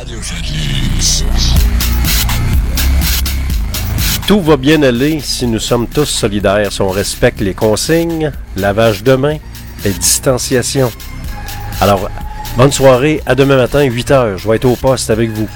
Speaker 1: Tout va bien aller si nous sommes tous solidaires, si on respecte les consignes, lavage de mains et distanciation. Alors, bonne soirée, à demain matin, huit heures. Je vais être au poste avec vous.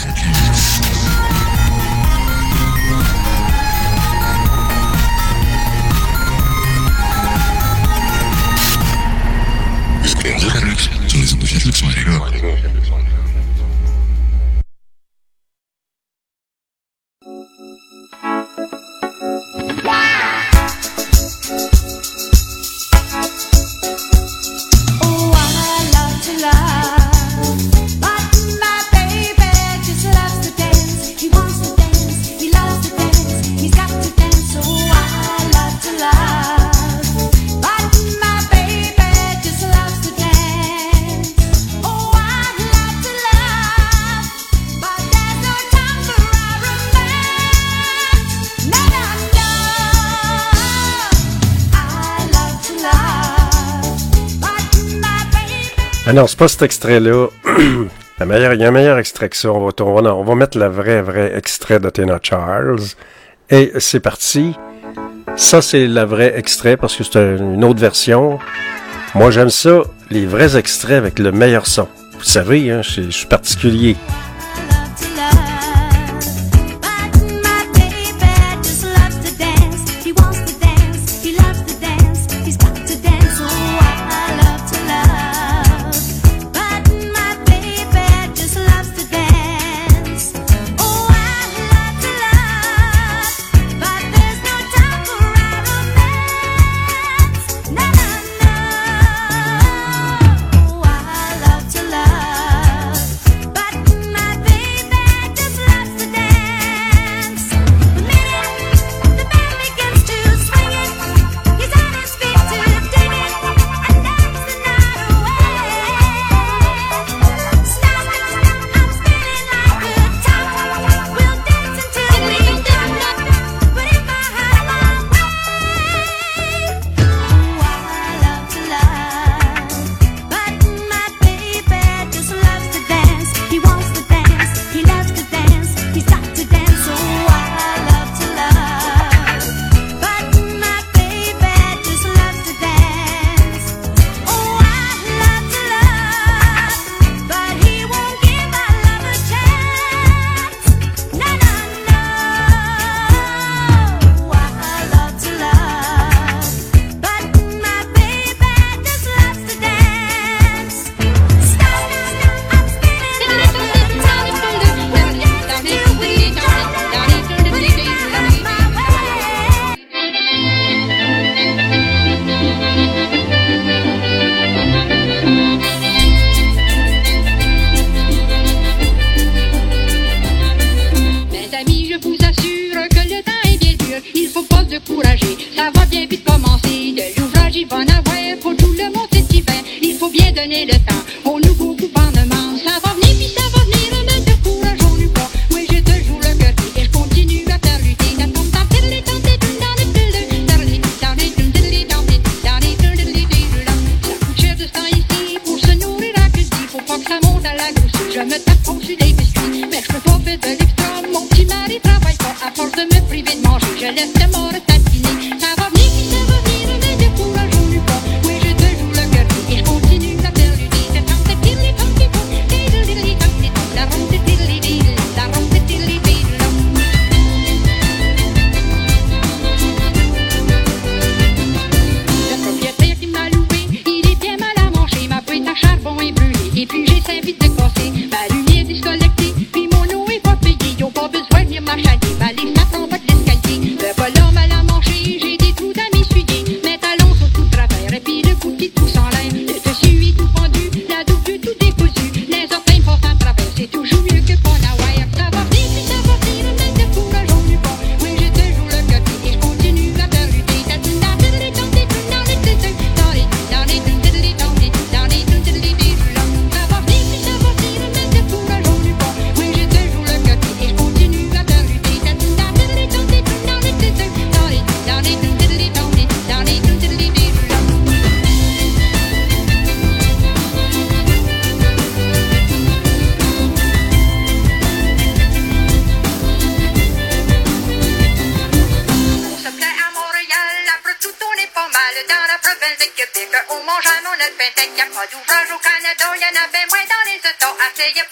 Speaker 1: Ah non, c'est pas cet extrait-là. La meilleure, il y a un meilleur extrait que ça. On va, on va, on va mettre le vrai, vrai extrait de Tina Charles. Et c'est parti. Ça, c'est le vrai extrait parce que c'est une autre version. Moi, j'aime ça, les vrais extraits avec le meilleur son. Vous savez, hein, je, je suis particulier.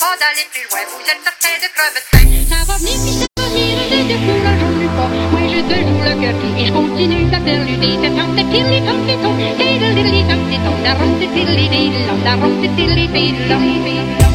Speaker 18: pas d'aller plus loin, vous êtes certain de crever de faim. Ça va venir puis ça va venir, je te fous là, j'en ai pas. Moi j'ai toujours le cœur qui et je continue à faire lutter. C'est tant de tilly, tant de ton, tilly, tant de ton, da rom, tilly, da rom, tilly, tilly,